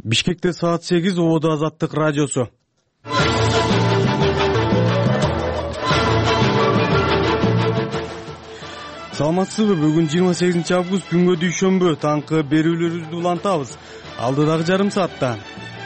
Бишкекте саат 8 Ободо Азаттык радиосу. Саламатсызбы? Бүгүн 28 август күнгө дүйшөмбү. Таңкы берүүлөрүбүздү улантабыз. Алдыдагы жарым саатта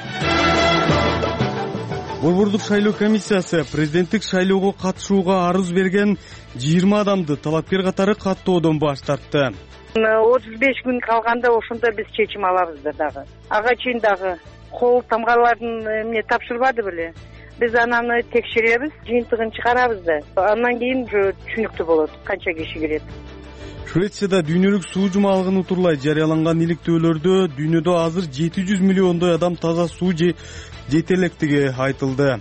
Борбордук шайлоо комиссиясы президенттик шайлоого катышууга арыз берген 20 адамды талапкер катары каттоодон баш тартты. 35 күн калганда ошондо биз чечим алабыз дагы. Ага чейин дагы кол тамгалардын эмне тапшырбады беле. Биз ананы текшеребиз, жыйынтыгын чыгарабыз да. Андан кийин уже түшүнүктүү болот канча киши кирет. Швецияда дүйнөлүк суу жумалыгын утурлай жарыяланган иликтөөлөрдө дүйнөдө азыр 700 миллиондой адам таза суу жете электиги айтылды.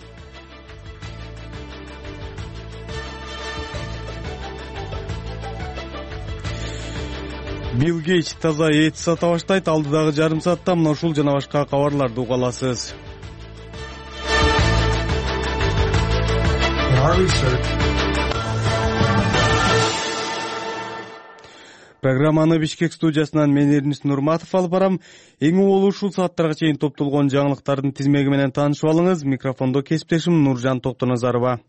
Билл Гейтс таза эт сата баштайт. Алдыдагы жарым саатта мына ушул жана башка кабарларды уга аласыз. Программаны Бишкек студиясынан мен Эрнис Нурматов алып барам. Эң угулуу ушул сааттарга чейин топтолгон жаңылыктардын тизмеги менен таанышып алыңыз. Микрофондо кесиптешим Нуржан Токтоназарова.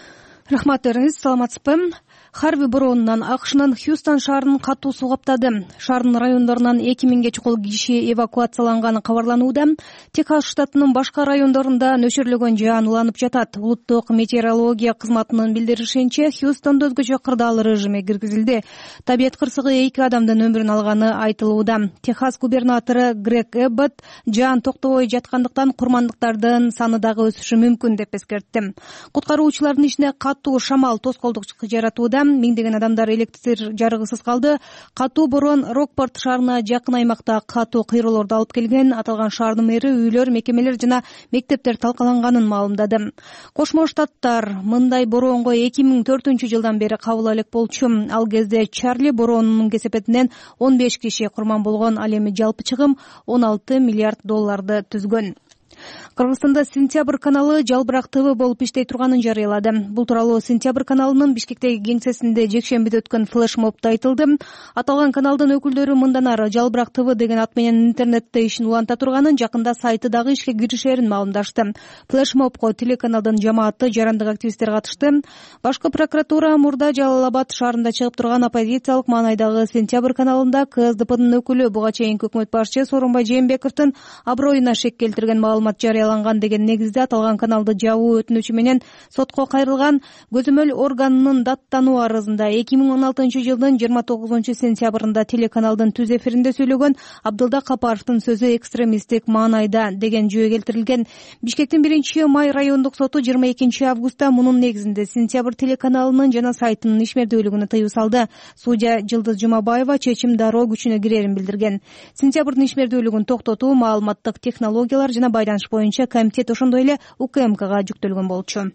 Рахмат Эрнис, саламатсызбы? Харви бороонунан АКШнын Хьюстон шаарынын катуу суу каптады. Шаардын райондорунан 2000ге чукул киши эвакуацияланганы кабарланууда. Техас штатынын башка райондорунда нөчөрлөгөн жаан уланып жатат. Улуттук метеорология кызматынын билдиришинче, Хьюстондо өзгөчө кырдаал режими киргизилди. Табият кырсыгы 2 адамдын өмүрүн алганы айтылууда. Техас губернатору Грег Эббот жаан токтобой жаткандыктан курмандыктардын саны дагы өсүшү мүмкүн деп эскертти. Куткаруучулардын ишине катуу шамал тоскоолдук жаратууда. Миңдеген адамдар электр жарыгысыз калды. Катуу бороон Рокпорт шаарына жакын аймакта катуу кыйроолорду алып келген. Аталган шаардын мэри үйлөр, мекемелер жана мектептер талкаланганын маалымдады. Кошмо Штаттар мындай бороонго 2004-жылдан бери кабыл элек болчу. Ал кезде Чарли бороонунун кесепетинен 15 киши курман болгон. Ал эми жалпы чыгым $16 миллиард түзгөн. Кыргызстанда Сентябрь каналы Жалбырак ТВ болуп иштей турганын жарыялады. Бул тууралуу Сентябрь каналынын Бишкектеги кеңсесинде жекшембиде өткөн флешмобдо айтылды. Аталган каналдын өкүлдөрү мындан ары Жалбырак ТВ деген ат менен интернетте ишин уланта турганын, жакында сайты дагы ишке киришерин маалымдашты. Флешмобко телеканалдын жамааты, жарандык активисттер катышты. Башкы прокуратура мурда Жалал-Абад шаарында чыгып турган оппозициялык маанайдагы Сентябрь каналында КСДПнын өкүлү буга чейинки өкмөт башчысы Сооронбай Жээнбековдун аброюна шек келтирген маалымат жарыяланган деген негизде аталган каналды жабуу өтүнүчү менен сотко кайрылган. Көзөмөл органынын даттануу арызында 2016-жылдын 29 сентябрында телеканалдын түз эфиринде сүйлөгөн Абдылда Капаровдун сөзү экстремисттик маанайда деген жөө келтирилген. Бишкектин 1-май райондук соту 22 августта мунун негизинде Сентябрь телеканалынын жана сайтынын ишмердүүлүгүнө тыюу салды. Судья Жылдыз Жумабаева чечим дароо күчүнө кирерин билдирген. Сентябрдын ишмердүүлүгүн токтотуу маалыматтык технологиялар жана байланыш боюнча комитет ошондой эле УКМКга жүктөлгөн болчу.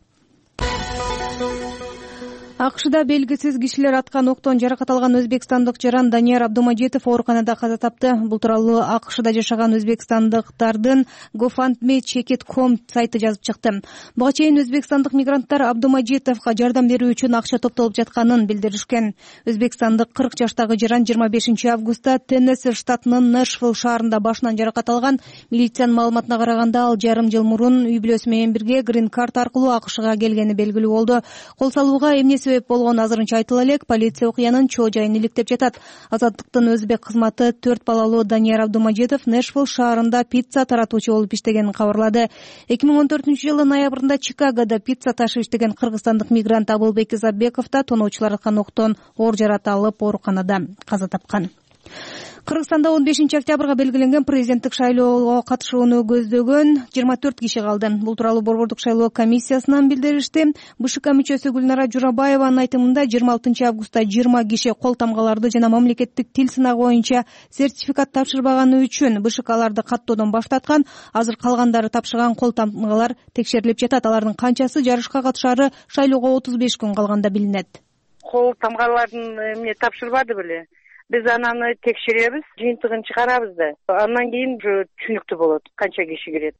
АКШда белгисиз кишилер аткан октон жаракат алган өзбекстандык жаран Данияр Абдумажитов ооруканада каза тапты. Бул тууралуу АКШда жашаган өзбекстандыктардын GoFundMe.com сайты жазып чыкты. Буга чейин өзбекстандык мигранттар Абдумажитовго жардам берүү үчүн акча топтолуп жатканын билдиришкен. Өзбекстандык 40 жаштагы жаран 25 августта Теннесси штатынын Нэшвилл шаарында башынан жаракат алган. Милициянын маалыматына караганда, ал жарым жыл мурун үй бүлөсү менен бирге грин карт аркылуу АКШга келгени белгилүү болду. Кол салууга эмне себеп болгон азырынча айтыла элек. Полиция окуянын чоо жайын иликтеп жатат. Азаттыктын өзбек кызматы 4 балалуу Данияр Абдумажитов Нэшвилл шаарында пицца таратуучу болуп иштегенин кабарлады. 2014-жылы ноябрында Чикагода пицца ташып иштеген кыргызстандык мигрант Абылбек Изабеков да тоноочулар аткан октон оор жаракат алып ооруканада каза тапкан. Кыргызстанда 15 октябрга белгиленген президенттик шайлоого катышууну көздөгөн 24 киши калды. Бул тууралуу Борбордук шайлоо комиссиясынан билдиришти. БШК мүчөсү Гүлнара Журабаеванын айтымында 26 августта 20 киши кол тамгаларды жана мамлекеттик тил сынагы боюнча сертификат тапшырбаганы үчүн БШКларды каттоодон баш тарткан. Азыр калгандары тапшырган кол тамгалар текшерилип жатат. Алардын канчасы жарышка катышаары шайлоого 35 күн калганда билинет. Кол тамгалардын эмне тапшырбады беле. Биз ананы текшеребиз, жыйынтыгын чыгарабыз да. Андан кийин уже түшүнүктүү болот канча киши кирет.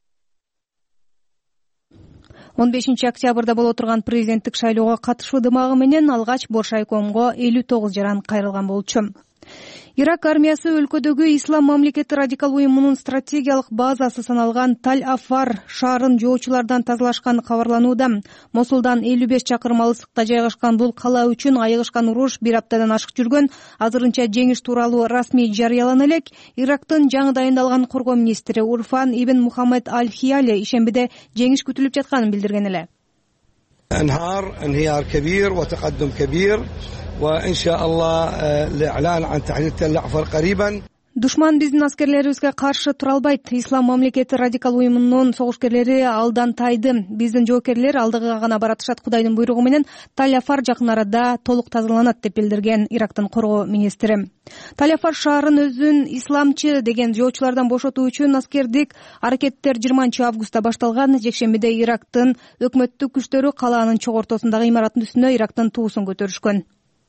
15 октябрда боло турган президенттик шайлоого катышуу дымагы менен алгач Боршайкомго 59 жаран кайрылган болчу. Ирак армиясы өлкөдөгү Ислам мамлекети радикал уюмунун стратегиялык базасы саналган Таль-Афар шаарын жоочулардан тазалашканы кабарланууда. Мосулдан 55 чакырым алыстыкта жайгашкан бул кала үчүн айыгышкан уруш бир аптадан ашык жүргөн. Азырынча жеңиш тууралуу расмий жарыялана элек. Ирактын жаңы дайындалган коргоо министри Урфан ибн Мухаммед аль-Хияли ишембиде жеңиш күтүлүп жатканын билдирген эле. انهيار كبير وتقدم كبير وإن شاء الله الإعلان عن تحرير تل أعفر قريبا. Душман биздин аскерлерибизге каршы тура албайт. Ислам мамлекети радикал уюмунун согушкерлери алдан тайды. Биздин жоокерлер алдыга гана баратышат. Кудайдын буйругу менен Таль-Афар жакын арада толук тазаланат деп билдирген Ирактын коргоо министри. Таль-Афар шаарын өзүн исламчы деген жоочулардан бошотуу үчүн аскердик аракеттер 20-августта башталган. Жекшембиде Ирактын өкмөттүк күчтөрү калаанын чогортосундагы имараттын үстүнө Ирактын туусун көтөрүшкөн.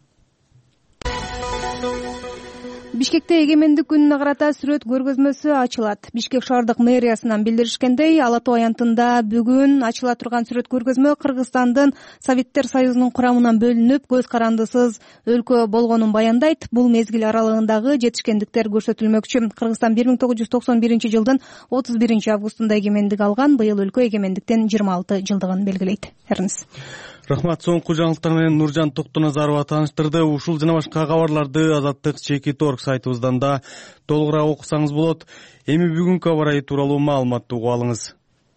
Бишкекте эгемендик күнүнө карата сүрөт көргөзмөсү ачылат. Бишкек шаардык мэриясынан билдиришкендей, Ала Тоо аянтында бүгүн ачыла турган сүрөт көргөзмө Кыргызстандын Советтер Союзунун курамынан бөлүнүп, көз карандысыз өлкө болгонун баяндайт. Бул мезгил аралыгындагы жетишкендиктер көрсөтүлмөкчү. Кыргызстан 1991 жылдын 31 августунда эгемендик алган. Быйыл өлкө эгемендиктен 26 жылдыгын белгилейт. Рахмат. Соңку жаңылыктар менен Нуржан Токтоназарова тааныштырды. Ушул жана башка кабарларды Азаттык Чекит.org сайтыбыздан да толугураак окусаңыз болот. Эми бүгүнкү аба ырайы тууралуу маалыматты угуп алыңыз.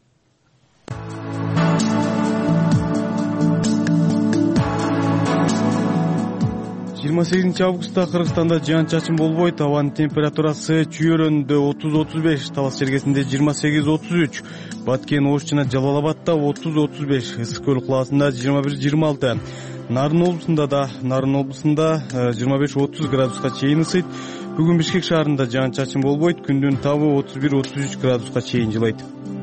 28 августта Кыргызстанда жаан-чачын болбойт. Абанын температурасы чүйөрөндө 30-35, Талас жергесинде 28-33, Баткен, Ош жана Жалал Абадта 30-35, Ысык көл калаасында 21-26, Нарын облусунда 25-30 градуска чейин ысыйт. Бүгүн Бишкек шаарында жаан-чачын болбойт. Күндүн табы 31-33 градуска чейин жылайт.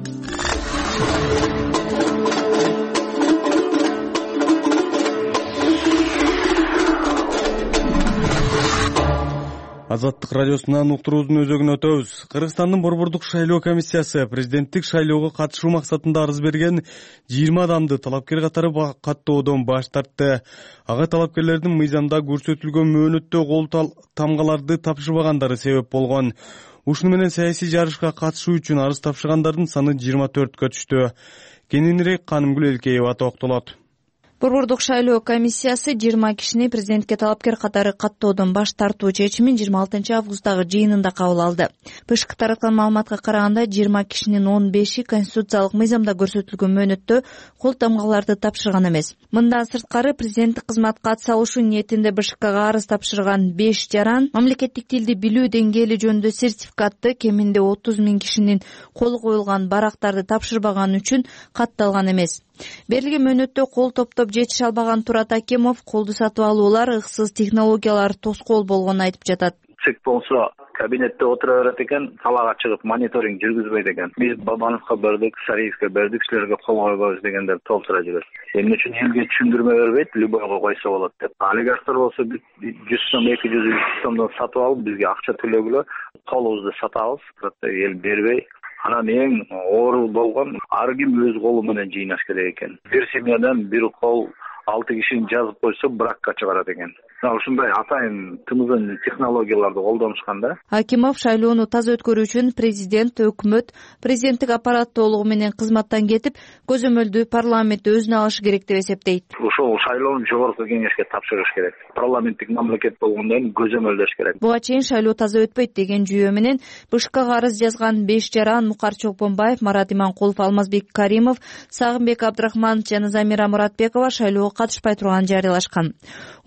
Азаттык радиосунан уктуруубуздун өзөгүн өтөбүз. Кыргызстандын Борбордук шайлоо комиссиясы президенттик шайлоого катышуу максатында арыз берген 20 адамды талапкер катары каттоодон баш тартты. Ага талапкерлердин мыйзамда көрсөтүлгөн мөөнөттө кол тамгаларды тапшырбагандары себеп болгон. Ушуну менен саясий жарышка катышуу үчүн арыз тапшыргандардын саны 24кө түштү. Кененирээк Канымгүл Элкеева токтолот. Борбордук шайлоо комиссиясы 20 кишини президентке талапкер катары каттоодон баш тартуу чечимин 26 августтагы жыйынында кабыл алды. ПШК тараткан маалыматка караганда 20 кишинин 15и конституциялык мыйзамда көрсөтүлгөн мөөнөттө кол тамгаларды тапшырган эмес. Мындан сырткары президенттик кызматка ат салышуу ниетинде БШКга арыз тапшырган 5 жаран мамлекеттик тилди билүү деңгээли жөнүндө сертификатты кеминде 30 000 кишинин колу коюлган барактарды тапшырбаганы үчүн катталган эмес. Берилген мөөнөттө кол топтоп жетише албаган Турат Акимов колду сатып алуулар ыксыз технологиялар тоскоол болгонун айтып жатат. ЦИК болсо кабинетте отура берет экен, талаага чыгып мониторинг жүргүзбөйт экен. Биз Бабановго бердик, Сариевге бердик, силерге кол койбойбуз дегендер толтура жүрөт. Эмне үчүн элге түшүндүрмө бербейт, любойго койсо болот деп. Олигархтар болсо 100 сом, 200 сомдон сатып алып, бизге акча төлөгүлө, колубузду сатабыз, эл бербей. Анан эң оор болгон ар ким өз колу менен жыйнаш керек экен. Бир семьядан бир кол 6 кишини жазып койсо бракка чыгарат экен. Ушундай атайын тымызын технологияларды колдонушканда. Акимов шайлоону таза өткөрүү үчүн президент, өкмөт, президенттик аппарат толугу менен кызматтан кетип, көзөмөлдү парламент өзүнө алышы керек деп эсептейт. Ошол шайлоону жогорку кеңешке тапшырыш керек. Парламенттик мамлекет болгондон көзөмөлдөш керек. Буга чейин шайлоо таза өтпөйт деген жүйө менен БШКга арыз жазган 5 жаран Мукар Чокпонбаев, Марат Иманкулов, Алмазбек Каримов, Сагынбек Абдрахманов жана Замира Муратбекова шайлоого катышпай турганын жарыялашкан.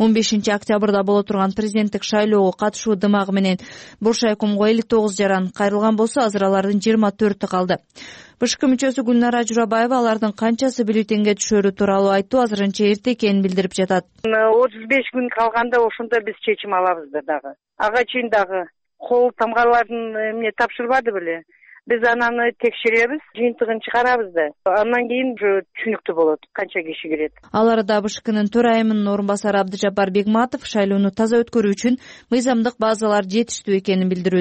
15 октябрда боло турган президенттик шайлоого катышуу дымагы менен Боршайкомго 59 жаран кайрылган болсо, азыр алардын 24 калды. БШК мүчөсү Гүлнара Журабаева алардын канчасы бюллетенге түшөрү тууралуу айтуу азырынча эрте экенин билдирип жатат. 35 күн калганда ошондо биз чечим алабыз дагы. Ага чейин дагы кол тамгалардын эмне тапшырбады беле. Биз ананы текшеребиз, жыйынтыгын чыгарабыз да. Андан кийин түшүнүктүү болот канча киши кирет. Ал арада БШКнын төрайымынын орун басары Абдыжапар Бегматов шайлоону таза өткөрүү үчүн мыйзамдык базалар жетиштүү экенин билдирүүдө.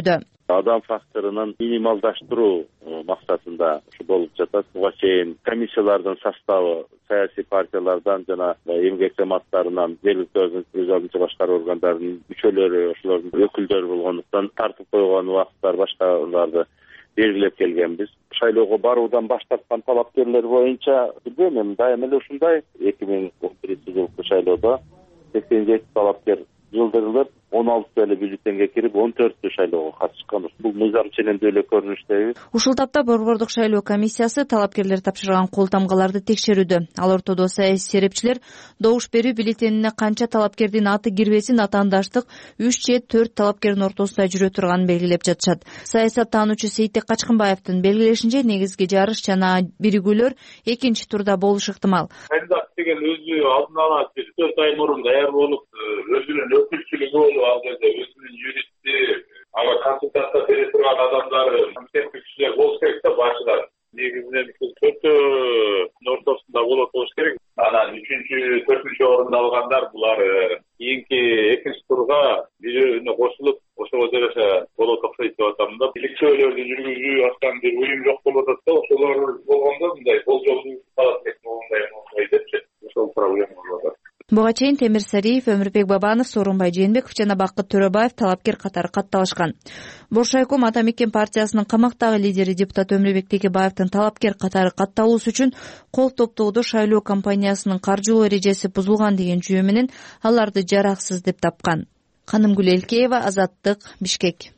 адам факторунан минималдаштыруу максатында болуп жатат. Буга чейин комиссиялардын составы саясий партиялардан жана эмгек жамааттарынан, жергиликтүү өз алдынча башкаруу органдарынын мүчөлөрү, ошолордун өкүлдөрү болгондуктан тартып койгон убакыттар башкаларды белгилеп келгенбиз. Шайлоого баруудан баш тарткан талапкерлер боюнча билбейм, эми дайым эле ушундай 2011-жылкы шайлоодо 87 талапкер жылдырылып, 16 эле бюллетенге кирип, 14 шайлоого катышкан. Бул мыйзам ченемдүү эле көрүнүштеби. Ушул тапта Борбордук шайлоо комиссиясы талапкерлер тапшырган кол тамгаларды текшерүүдө. Ал ортодо саясий серепчилер добуш берүү бюллетенине канча талапкердин аты кирбесин атаандаштык 3 же 4 талапкердин ортосунда жүрө турганын белгилеп жатышат. Саясаттануучу Сейитбек Качкынбаевдин белгилешинче, негизги жарыш жана биригүүлөр экинчи турда болушу ыктымал. Кандидат деген өзү алдын ала 4 ай мурун даяр болуп, өзүнүн өкүлчүлүгү болуп, ал жерде өзүнүн юристи, ага консультация бере турган адамдары, компетенттүү кишилер болуш керек да башында. Негизинен 4 ортосунда болуш керек. Анан 3-4 орунду алгандар булар кийинки экинчи турга бирөөнө кошулуп, ошого жараша болот окшойт деп атам да. Иликтөөлөрдү жүргүзүү астан бир уюм жок болуп атат да, ошолор болгондо мындай болжолдуу калат деп мындай депчи. Ошол проблема болуп атат. Буга чейин Темир Сариев, Өмүрбек Бабанов, Сооронбай Жээнбеков жана Бакыт Төрөбаев талапкер катары катталышкан. Боршайком Ата Мекен партиясынын камактагы лидери депутат Өмүрбек Текебаевдин талапкер катары катталуусу үчүн кол топтоодо шайлоо компаниясынын каржылоо эрежеси бузулган деген жүйө менен аларды жараксыз деп тапкан. Канымгүл Элкеева, Азаттык, Бишкек.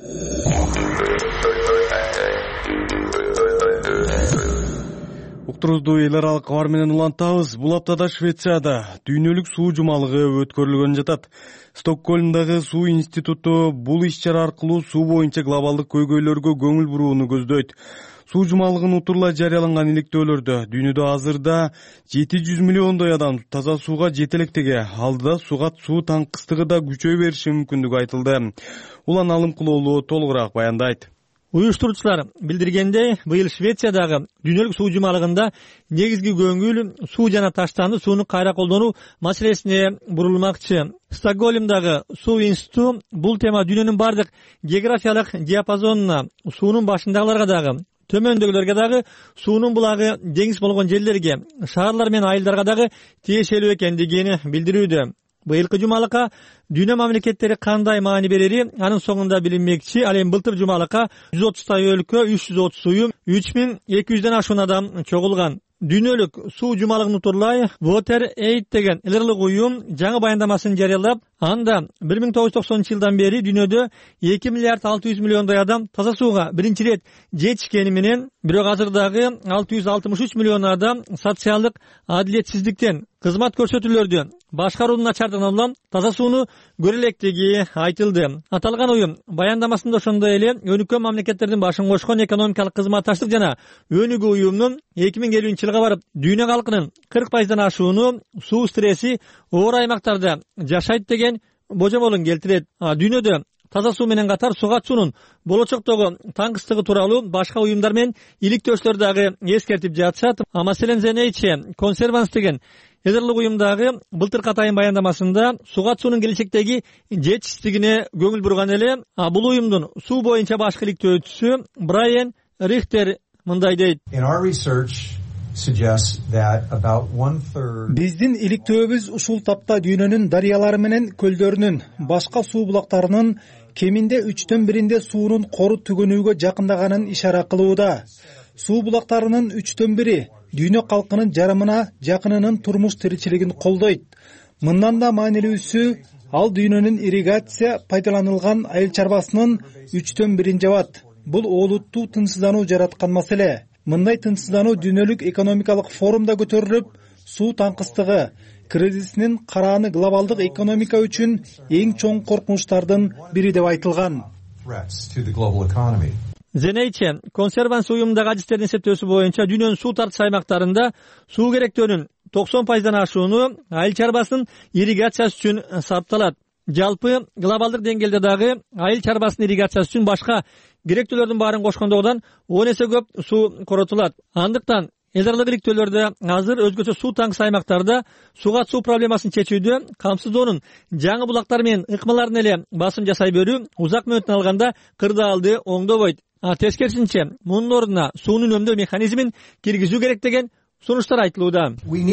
Уктурузду эл аралык кабар менен улантабыз. Бул аптада Швецияда дүйнөлүк суу жумалыгы өткөрүлгөн жатат. Стокгольмдагы суу институту бул иш-чара аркылуу суу боюнча глобалдык көйгөйлөргө көңүл бурууну көздөйт. Суу жумалыгын утурлай жарыяланган иликтөөлөрдө дүйнөдө азырда 700 миллиондой адам таза сууга жете электиги, алдыда сугат суу таңкыстыгы да күчөй бериши мүмкүндүгү айтылды. Улан Алымкулоолу толугураак баяндайт. Уюштуруучулар билдиргендей, быйыл Швециядагы дүйнөлүк суу жумалыгында негизги көңүл суу жана таштанды сууну кайра колдонуу маселесине бурулмакчы. Стокгольмдагы суу институту бул тема дүйнөнүн бардык географиялык диапазонуна, суунун башындагыларга дагы, төмөндөгүлөргө дагы, суунун булагы деңиз болгон жерлерге, шаарлар менен айылдарга дагы тиешелүү экендигин билдирүүдө. Быйылкы жумалыкка дүйнө мамлекеттери кандай маани берери анын соңунда билинмекчи. Ал эми былтыр жумалыкка 130 өлкө, 330 уюм, 3200ден ашуун адам чогулган. Дүйнөлүк суу жумалыгын утурлай Water Aid деген элдик уюм жаңы баяндамасын жарыялап, анда 1990-жылдан бери дүйнөдө 2 миллиард 600 миллиондой адам таза сууга биринчи ирет жетишкени менен, бирок азырдагы 663 миллион адам социалдык адилетсиздиктен, кызмат көрсөтүүлөрдү башкаруунун начардыгынан улам таза сууну көрө электиги айтылды. Аталган уюм баяндамасында ошондой эле өнүккөн мамлекеттердин башын кошкон экономикалык кызматташтык жана өнүгүү уюмунун 2050-жылга барып дүйнө калкынын 40%дан ашууну суу стресси оор аймактарда жашайт деген божомолун келтирет. Дүйнөдө таза суу менен катар сугат суунун болочоктогу таңкыстыгы тууралуу башка уюмдар менен иликтөөчүлөр дагы эскертип жатышат. Маселен, The Conservancy деген эдерлик уюмдагы былтыркы атайын баяндамасында сугат суунун келечектеги жетишсиздигине көңүл бурган эле. Бул уюмдун суу боюнча башкы иликтөөчүсү Брайан Рихтер мындай дейт. Биздин иликтөөбүз ушул тапта дүйнөнүн дарыялары менен көлдөрүнүн, башка суу булактарынын кеминде 1/3 суунун кору түгөнүүгө жакындаганын ишара кылууда. Суу булактарынын 1/3 дүйнө калкынын жарымына жакынынын турмуш тиричилигин колдойт. Мындан да маанилүүсү, ал дүйнөнүн ирригация пайдаланылган айыл чарбасынын 1/3 жабат. Бул олуттуу тынчсыздануу жараткан маселе. Мындай тынчсыздануу дүйнөлүк экономикалык форумда көтөрүлүп, суу таңкыстыгы кризисинин карааны глобалдык экономика үчүн эң чоң коркунучтардын бири деп айтылган. The Conservancy уюмдагы адистердин эсептөөсү боюнча дүйнөнүн суу тартыш аймактарында суу керектөөнүн 90%дан ашууну айыл чарбасынын ирригациясы үчүн сарпталат. Жалпы глобалдык деңгээлде дагы айыл чарбасынын ирригациясы үчүн башка керектүүлөрдүн баарын кошкондогудан 10 эсе көп суу коротулат. Андыктан эл аралык иликтөөлөрдө азыр өзгөчө суу таңкысы аймактарда сууга суу проблемасын чечүүдө камсыздоонун жаңы булактар менен ыкмаларына эле басым жасай берүү узак мөөнөтүн алганда кырдаалды оңдобойт. Тескерисинче, мунун ордуна суунун үнөмдөө механизмин киргизүү керек деген сунуштар айтылууда.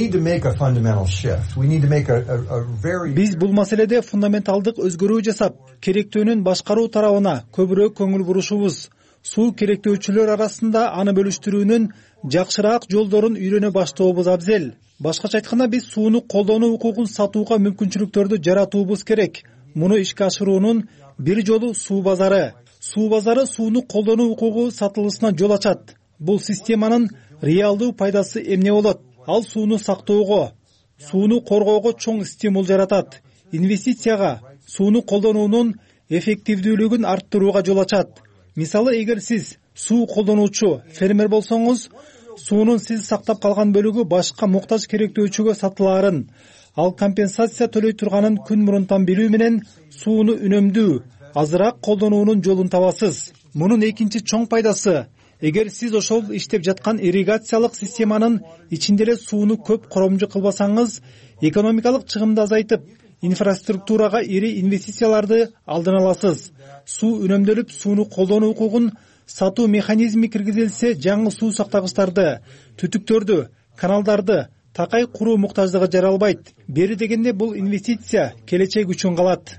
Биз бул маселеде фундаменталдык өзгөрүү жасап, керектөөнүн башкаруу тарабына көбүрөөк көңүл бурушубуз. Суу керектөөчүлөр арасында аны бөлүштүрүүнүн жакшыраак жолдорун үйрөнө баштообуз абзел. Башкача айтканда, биз сууну колдонуу укугун сатууга мүмкүнчүлүктөрдү жаратуубуз керек. Муну ишке ашыруунун бир жолу суу базары. Суу базары сууну колдонуу укугу сатылышына жол ачат. Бул системанын реалдуу пайдасы эмне болот? Ал сууну сактоого, сууну коргоого чоң стимул жаратат. Инвестицияга, сууну колдонуунун эффективдүүлүгүн арттырууга жол ачат. Мисалы, эгер сиз суу колдонуучу фермер болсоңуз, суунун сиз сактап калган бөлүгү башка муктаж керектөөчүгө сатылаарын, ал компенсация төлөй турганын күн мурунтан билүү менен сууну үнөмдүү, азыраак колдонуунун жолун табасыз. Мунун экинчи чоң пайдасы, эгер сиз ошол иштеп жаткан ирригациялык системанын ичинде эле сууну көп коромжу кылбасаңыз, экономикалык чыгымды азайтып, инфраструктурага ири инвестицияларды алдын аласыз. Суу үнөмдөлүп, сууну колдонуу укугун сатуу механизми киргизилсе, жаңы суу сактагычтарды, түтүктөрдү, каналдарды такай куруу муктаждыгы жаралбайт. Бери дегенде бул инвестиция келечек үчүн калат.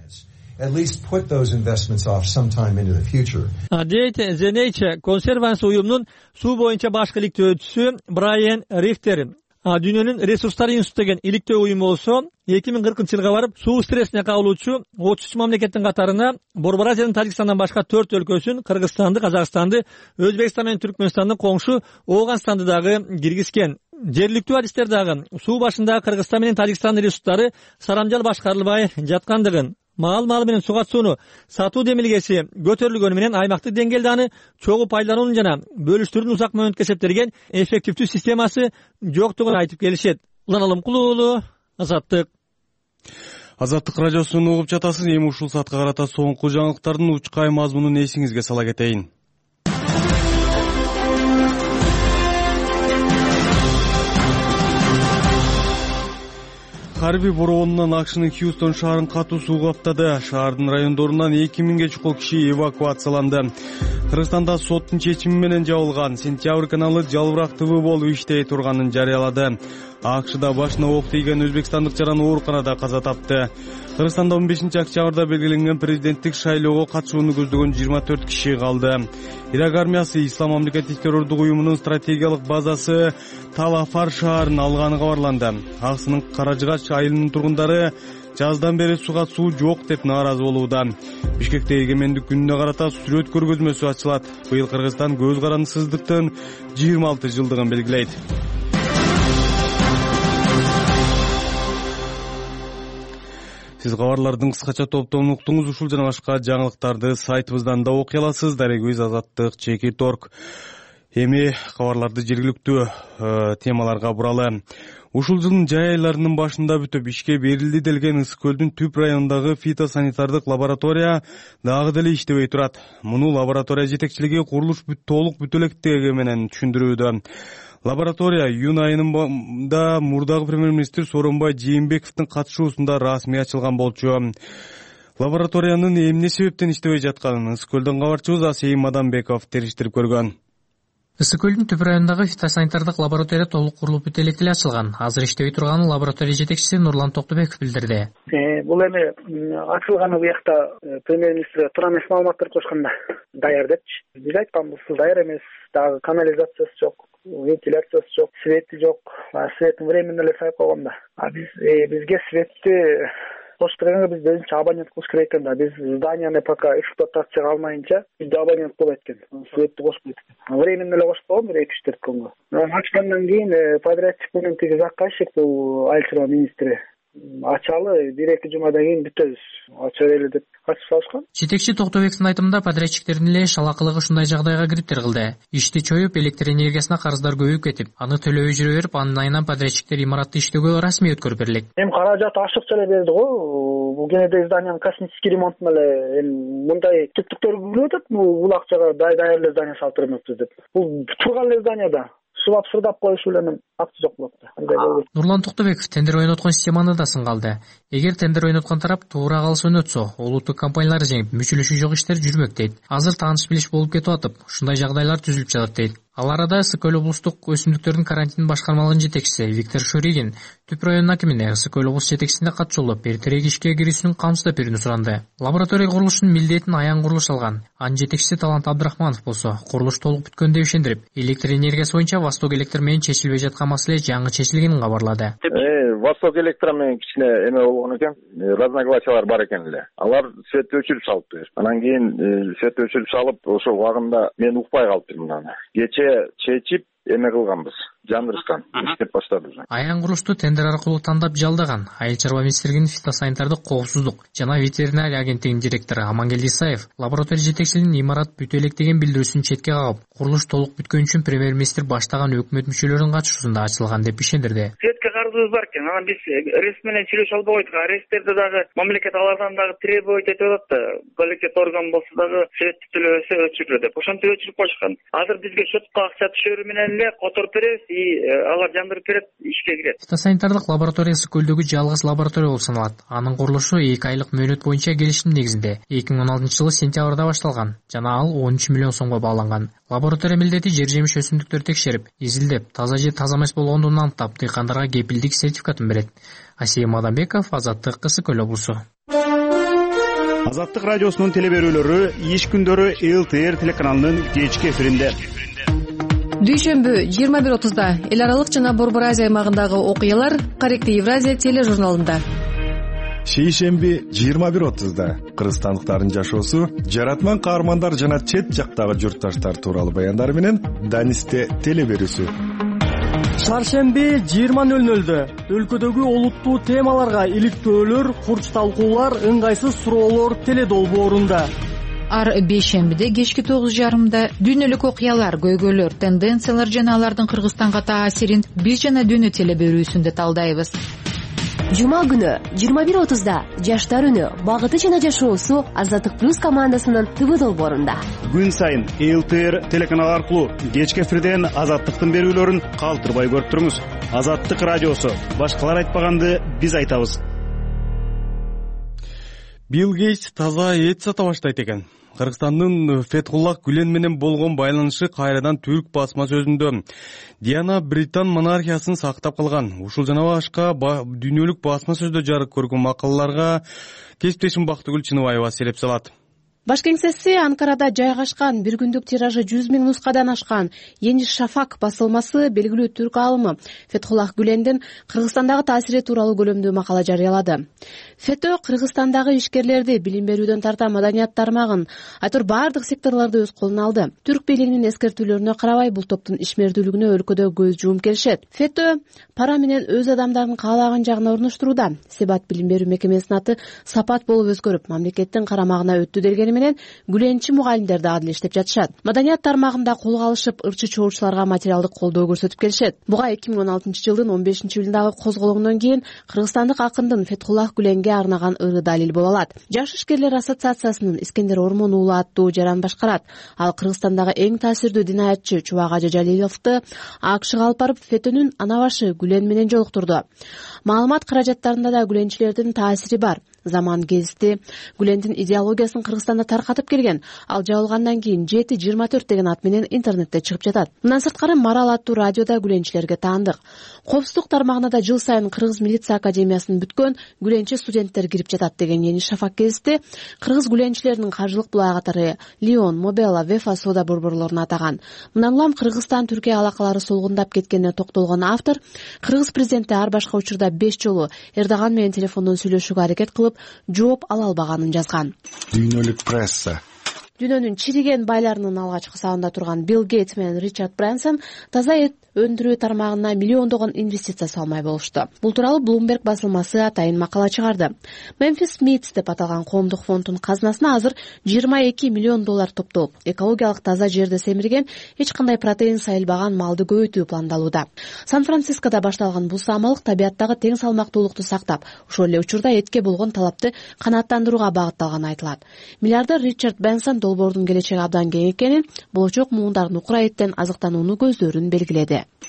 Дейт The Nature консерванс уюмунун суу боюнча башкы иликтөөчүсү Брайан Рихтер. Дүйнөнүн ресурстар институту деген иликтөө уюму болсо 2040-жылга барып суу стрессине кабылуучу 33 мамлекеттин катарына Борбор Азиядан Тажикстандан башка 4 өлкөсүн, Кыргызстанды, Казакстанды, Өзбекстан менен Түркмөнстандын коңшу Ооганстанды дагы киргизген. Жергиликтүү адистер дагы суу башындагы Кыргызстан менен Тажикстандын ресурстары сарамжал башкарылбай жаткандыгын, маал менен сугат сууну сатуу демилгеси көтөрүлгөнү менен аймактык деңгээлде аны чогуу пайдалануунун жана бөлүштүрүүнүн узак мөөнөткө эсептелген эффективдүү системасы жоктугун айтып келишет. Улан Алымкул уулу, Азаттык. Азаттык радиосун угуп жатасыз. Эми ушул саатка карата соңку жаңылыктардын учкай мазмунун эсиңизге сала кетейин. Харбий бороонунан АКШнын Хьюстон шаарын катуу суу каптады. Шаардын райондорунан 2000ге чукул киши эвакуацияланды. Кыргызстанда соттун чечими менен жабылган Сентябрь каналы жалбырактуу болуп иштей турганын жарыялады. АКШда башына ок тийген өзбекстандык жаран ооруканада каза тапты. Кыргызстанда 15-октябрда белгиленген президенттик шайлоого катышууну көздөгөн 24 киши калды. Ирак армиясы Ислам мамлекеттик террордук уюмунун стратегиялык базасы Талафар шаарын алганы кабарланды. АКШнын Каражыгач айылынын тургундары жаздан бери суга суу жок деп нааразы болууда. Бишкекте эгемендик күнүнө карата сүрөт көргөзмөсү ачылат. Быйыл Кыргызстан көз карандысыздыктын 26 жылдыгын белгилейт. Сиз кабарлардын кыскача топтомун уктуңуз. Ушул жана башка жаңылыктарды сайтыбыздан да окуй аласыз. Дарегиз Азаттык /Торг. Эми кабарларды жергиликтүү темаларга буралы. Ушул жылдын жай айларынын башында бүтүп ишке берилди делген Ысык көлдүн түп районундагы фитосанитардык лаборатория дагы деле иштебей турат. Муну лаборатория жетекчилиги курулуш толук бүтө электиги менен түшүндүрүүдө. Лаборатория июнь айында мурдагы премьер-министр Сооронбай Жээнбековдун катышуусунда расмий ачылган болчу. Лабораториянын эмне себептен иштебей жатканын Ысык көлдөн кабарчыбыз Асейим Мадамбеков териштирип көргөн. Ысык көлдүн түп районундагы фитосанитардык лаборатория толук курулуп бүтө электе эле ачылган. Азыр иштебей турганын лаборатория жетекчиси Нурлан Токтубеков билдирди. Бул эми ачылганы буякта премьер-министр туура эмес маалыматтар кошконда даяр депчи. Биз айтканбыз, даяр эмес, дагы канализациясы жок, вентиляциясы жок, свети жок. Светтин времени эле сайып койгон да. Бизге светти кошуп бергенге биз өзүнчө абонент кылыш керек экен да. Биз зданияны пока эксплуатацияга алмайынча бизде абонент болот экен. Светти кошуп койдук. Времени эле кошуп койгон, 2-4 күнгө. Ачкандан кийин подрядчик менен тиги заказчик бул айыл чарба министри ачалы 1-2 жумадан кийин бүтөбүз, ача берели деп качып салышкан. Жетекчи Токтубектин айтымында подрядчиктердин эле шалакылыгы ушундай жагдайга кириптир кылды. Ишти чоюп, электр энергиясына карыздар көбөйүп кетип, аны төлөбөй жүрө берип, анын айынан подрядчиктер имаратты иштөөгө расмий өткөрүп берилет. Эми каражат ашыкча эле берди го. Бул кенеде зданияның косметический ремонтун эле мындай түптүктөр күлүп атат. Бул акчага даяр эле здание салып бермекпиз деп. Бул турган эле зданияда. сулап сурдап коюш менен акча жок болот да. Андай болбойт. Нурлан Токтубеков тендер ойноткон системаны да сынга алды. Эгер тендер ойноткон тарап туура калыс ойнотсо, улуттук компаниялар жеңип, мүчөлөшү жок иштер жүрмөк дейт. Азыр тааныш билиш болуп кетип атып, ушундай жагдайлар түзүлүп жатат дейт. Ал арада Ысык көл облустук өсүмдүктөрдүн карантин башкармалыгынын жетекчиси Виктор Шуригин Түп районунун акимине Ысык көл облус жетекчисине кат жолдоп, эртерээк ишке кирүүсүнүн камсыздап берүүнү суранды. Лаборатория курулушунун милдетин аян курулуш алган. Анын жетекчиси Талант Абдрахманов болсо, курулуш толук бүткөн деп ишендирип, электр энергиясы боюнча Восток электр менен чечилбей жаткан маселе жаңы чечилгенин кабарлады. Восток электр менен кичине эме болгон экен, разногласиялар бар экен эле. Алар светти өчүрүп салыптыр. Анан кийин светти өчүрүп салып, ошол убагында мен укпай калыптырмын аны. Кече чечип эме кылганбыз. Жандырышкан, иштеп баштадык. Аян курулушту тендер аркылуу тандап жалдаган Айыл чарба министрлигинин фитосанитардык коопсуздук жана ветеринария агенттигинин директору Амангелди Исаев лаборатория жетекчилигинин имарат бүтө элек деген билдирүүсүн четке кагып, курулуш толук бүткөн үчүн премьер-министр баштаган өкмөт мүчөлөрүнүн катышуусунда ачылган деп ишендирди. Светке карызыбыз бар экен. Анан биз РЭС менен сүйлөшө албайт. РЭСтерди дагы мамлекет алардан дагы требовать этип атат да. Коллектив орган болсо дагы светти төлөбөсө өчүрүлөт деп. Ошентип өчүрүп коюшкан. Азыр бизге счетко акча түшөрү менен эле которуп беребиз. Алар жандырып берет, ишке кирет. Фитосанитардык лаборатория Ысык көлдөгү жалгыз лаборатория болуп саналат. Анын курулушу 2 айлык мөөнөт боюнча келишим негизинде 2016 жылы сентябрда башталган жана ал 13 миллион сомго бааланган. Лаборатория милдети жер жемиш өсүмдүктөрдү текшерип, изилдеп, таза же таза эмес болгондугун аныктап, дыйкандарга кепилдик сертификатын берет. Асия Мадамбеков, Азаттык, Ысык көл облусу. Азаттык радиосунун теле берүүлөрү иш күндөрү ЛТР телеканалынын кечки эфиринде. Дүйшөмбү 21:30 эл аралык жана Борбор Азия аймагындагы окуялар Корректив Евразия тележурналында. Шейшемби 21:30 кыргызстандыктардын жашоосу, жаратман каармандар жана чет жактагы журтташтар тууралуу баяндары менен Данисте теле берүүсү. Шаршемби 20:00 өлкөдөгү олуттуу темаларга иликтөөлөр, курч талкуулар, ыңгайсыз суроолор теле долбоорунда. Ар бейшембиде кечки 9:30 дүйнөлүк окуялар, көйгөйлөр, тенденциялар жана алардын Кыргызстанга таасирин биз жана дүйнө теле берүүсүндө талдайбыз. Жума күнү 21:30 жаштар үнү, багыты жана жашоосу Азаттык плюс командасынын ТВ долбоорунда. Күн сайын ЛТР телеканалы аркылуу кечки эфирден Азаттыктын берүүлөрүн калтырбай көрүп туруңуз. Азаттык радиосу, башкалар айтпаганды биз айтабыз. Билл Гейтс таза эт сата баштайт экен. Кыргызстандын Фетхуллах Гүлен менен болгон байланышы кайрадан түрк басма сөзүндө Диана Британ монархиясын сактап калган. Ушул жана башка дүйнөлүк басма сөздө жарык көргөн макалаларга кесиптешим Бактыгүл Чыныбаева селеп салат. Баш кеңсеси Анкарада жайгашкан, бир күндүк тиражы 100 000 нускадан ашкан Yeni Шафак басылмасы белгилүү түрк аалымы Фетхуллах Гүлендин Кыргызстандагы таасири тууралуу көлөмдүү макала жарыялады. Фето Кыргызстандагы ишкерлерди, билим берүүдөн тарта маданият тармагын, айтор бардык секторлорду өз колуна алды. Түрк бийлигинин эскертүүлөрүнө карабай бул топтун ишмердүүлүгүнө өлкөдө көз жуум келишет. Фето пара менен өз адамдарын каалаган жагына урунуштурууда. Себат билим берүү мекемесинин аты Сапат болуп өзгөрүп, мамлекеттин карамагына өттү дегени менен Гүленчи мугалимдер да адил иштеп жатышат. Маданият тармагында колго алышып, ырчы чоочуларга материалдык колдоо көрсөтүп келишет. Буга 2016 жылдын 15 июлундагы козголоңдон кийин кыргызстандык акындын Фетхуллах Гүленге арнаган ыры далил боло алат. Жаш ишкерлер ассоциациясынын Искендер Ормон уулу аттуу жаран башкарат. Ал Кыргызстандагы эң таасирдүү динаятчы Чубак Ажы Жалиловду АКШга алып барып Фетөнүн анабашы Гүлен менен жолуктурду. Маалымат каражаттарында да гүленчилердин таасири бар. Заман гезити Гүлендин идеологиясын Кыргызстанда таркатып келген. Ал жабылгандан кийин 7-24 деген ат менен интернетте чыгып жатат. Мындан сырткары Марал аттуу радиода гүленчилерге таандык. Коопсуздук тармагына да жыл сайын Кыргыз милиция академиясын бүткөн гүленчи студенттер кирип жатат деген Yeni Шафак гезити кыргыз гүленчилеринин каржылык булай катары Лион, Мобела, Вефа соода борборлорун атаган. Мындан улам Кыргызстан Түркия алакалары солгундап кеткенине токтолгон автор Кыргыз президенти ар башка учурда 5 жолу Эрдоган менен телефондон сүйлөшүүгө аракет кылып жооп ала албаганын жазган. Дүйнөлүк пресса. Дүйнөнүн чириген байларынын алгачкы сабында турган Билл Гейтс менен Ричард Брэнсон таза эт өндүрүү тармагына миллиондогон инвестиция салмай болушту. Бул тууралуу Bloomberg басылмасы атайын макала чыгарды. Memphis Meats деп аталган коомдук фонддун казынасына азыр $22 миллион топтолуп, экологиялык таза жерде семирген, эч кандай протеин сайылбаган малды көбөйтүү пландалууда. Сан-Францискодо башталган бул самалык табияттагы тең салмактуулукту сактап, ошол эле учурда этке болгон талапты канааттандырууга багытталганы айтылат. Миллиардер Ричард Брэнсон долбоордун келечеги абдан кең экенин, болочок муундардын укура эттен азыктанууну көздөрүн белгиледи.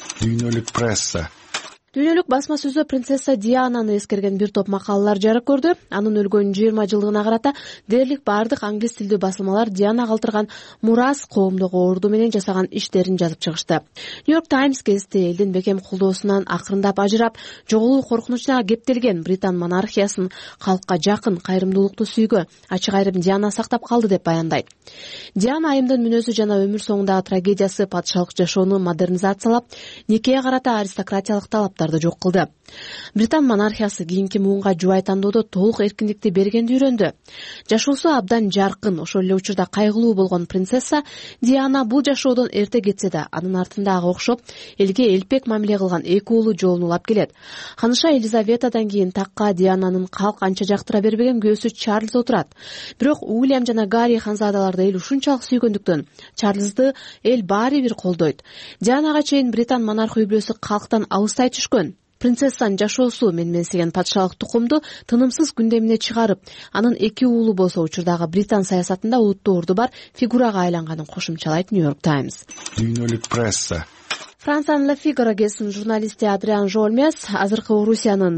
Дүйнөлүк пресса. Дүйнөлүк басма сөзү принцесса Диананы эскерген бир топ макалалар жарык көрдү. Анын өлгөн 20 жылдыгына карата дээрлик бардык англис тилдүү басылмалар Диана калтырган мурас, коомдогу орду менен жасаган иштерин жазып чыгышты. Нью-Йорк Таймс гезити элдин бекем колдоосунан акырындап ажырап, жоголуу коркунучуна кептелген Британ монархиясын калкка жакын, кайрымдуулукту сүйгө, ачык айрым Диана сактап калды деп баяндайт. Диана айымдын мүнөзү жана өмүр соңундагы трагедиясы патшалык жашоону модернизациялап, никеге карата аристократиялык талаптарды жок кылды. Британ монархиясы кийинки муунга жубай тандоодо толук эркиндикти бергенди үйрөндү. Жашоосу абдан жаркын, ошол эле учурда кайгылуу болгон принцесса Диана бул жашоодон эрте кетсе да, анын артындагы окшоп элге элпек мамиле кылган эки уулу жолун улап келет. Ханыша Елизаветадан кийин такка Диананын калк анча жактыра бербеген күйөөсү Чарльз отурат. Бирок Уильям жана Гарри ханзадаларды эл ушунчалык сүйгөндүктөн Чарльзды эл баары бир колдойт. Дианага чейин Британ монарх үй бүлөсү калктан алыстай түшкөн. Принцессанын жашоосу менменсиген патшалык тукумду тынымсыз күндөмүнө чыгарып, анын эки уулу болсо учурдагы Британ саясатында улуттуу орду бар фигурага айланганын кошумчалайт Нью-Йорк Таймс. Дүйнөлүк пресса. Франциянын Le Figaro гезитинин журналисти Адриан Жолмес азыркы Орусиянын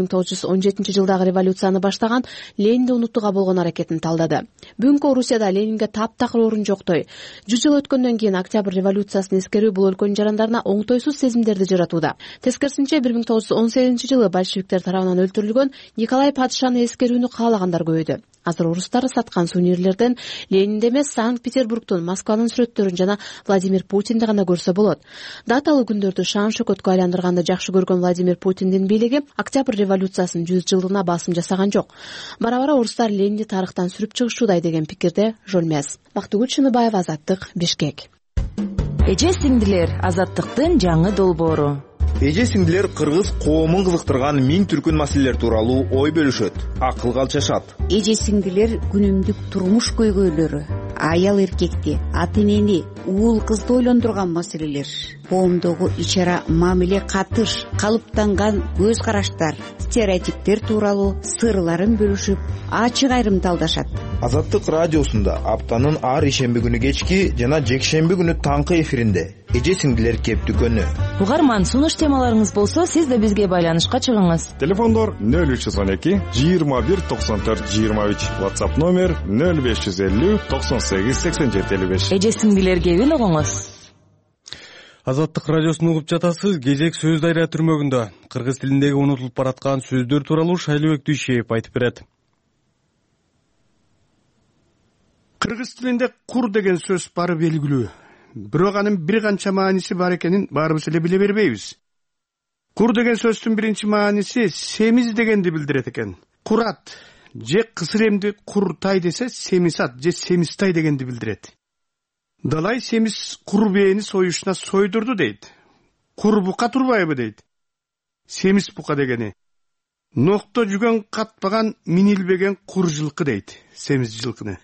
1917 жылдагы революцияны баштаган Ленинди унутууга болгон аракетин талдады. Бүгүнкү Орусияда Ленинге таптакыр орун жоктой. 100 жыл өткөндөн кийин Октябрь революциясын эскерүү бул өлкөнүн жарандарына оңтойсуз сезимдерди жаратууда. Тескерисинче 1918 жылы большевиктер тарабынан өлтүрүлгөн Николай падышаны эскерүүнү каалагандар көбөйдү. Азыр орустар саткан сувенирлерден Ленинди эмес Санкт-Петербургдун, Москванын сүрөттөрүн жана Владимир Путинди гана көрсө болот. Даталуу күндөрдү шан шөкөткө айландырганды жакшы көргөн Владимир Путиндин бийлиги Октябрь революциясынын 100 жылдыгына басым жасаган жок. Бара-бара орустар Ленинди тарыхтан сүрүп чыгышуудай деген пикирде Жолмес. Бактыгүл Чыныбаева, Азаттык, Бишкек. Эже сиңдилер, Азаттыктын жаңы долбоору. Эже сиңдилер кыргыз коомун кызыктырган миң түркүн маселелер тууралуу ой бөлүшөт, акылга алчашат. Эже сиңдилер күнүмдүк турмуш көйгөйлөрү, аял эркекти, ата энени, уул кызды ойлондурган маселелер, коомдогу ичара мамиле, катыш, калыптанган көз караштар, стереотиптер тууралуу сырларын бөлүшүп, ачык айрым талдашат. Азаттык радиосунда аптанын ар ишемби күнү кечки жана жекшемби күнү таңкы эфиринде эже сиңдилер кептүкөнү. Угарман, сунуш темаларыңыз болсо, сиз да бизге байланышка чыгыңыз. Телефондор 0312 21 94 23, WhatsApp номер 0550 98 87 55. Эже сиңдилер кебин угуңуз. Азаттык радиосун угуп жатасыз. Кезек сөз дайра түрмөгүндө кыргыз тилиндеги унутулуп бараткан сөздөр тууралуу Шайлообек Дүйшеев айтып берет. Кыргыз тилинде кур деген сөз бары белгилүү. Бирок анын бир канча мааниси бар экенин баарыбыз эле биле бербейбиз. Кур деген сөздүн биринчи мааниси семиз дегенди билдирет экен. Курат же кысыр эмди куртай десе семисат же семистай дегенди билдирет. Далай семиз кур бээни союшуна сойдурду дейт. Кур бука турбайбы дейт. Семиз бука дегени. Нокто жүгөн катпаган минилбеген кур жылкы дейт. Семиз жылкыны.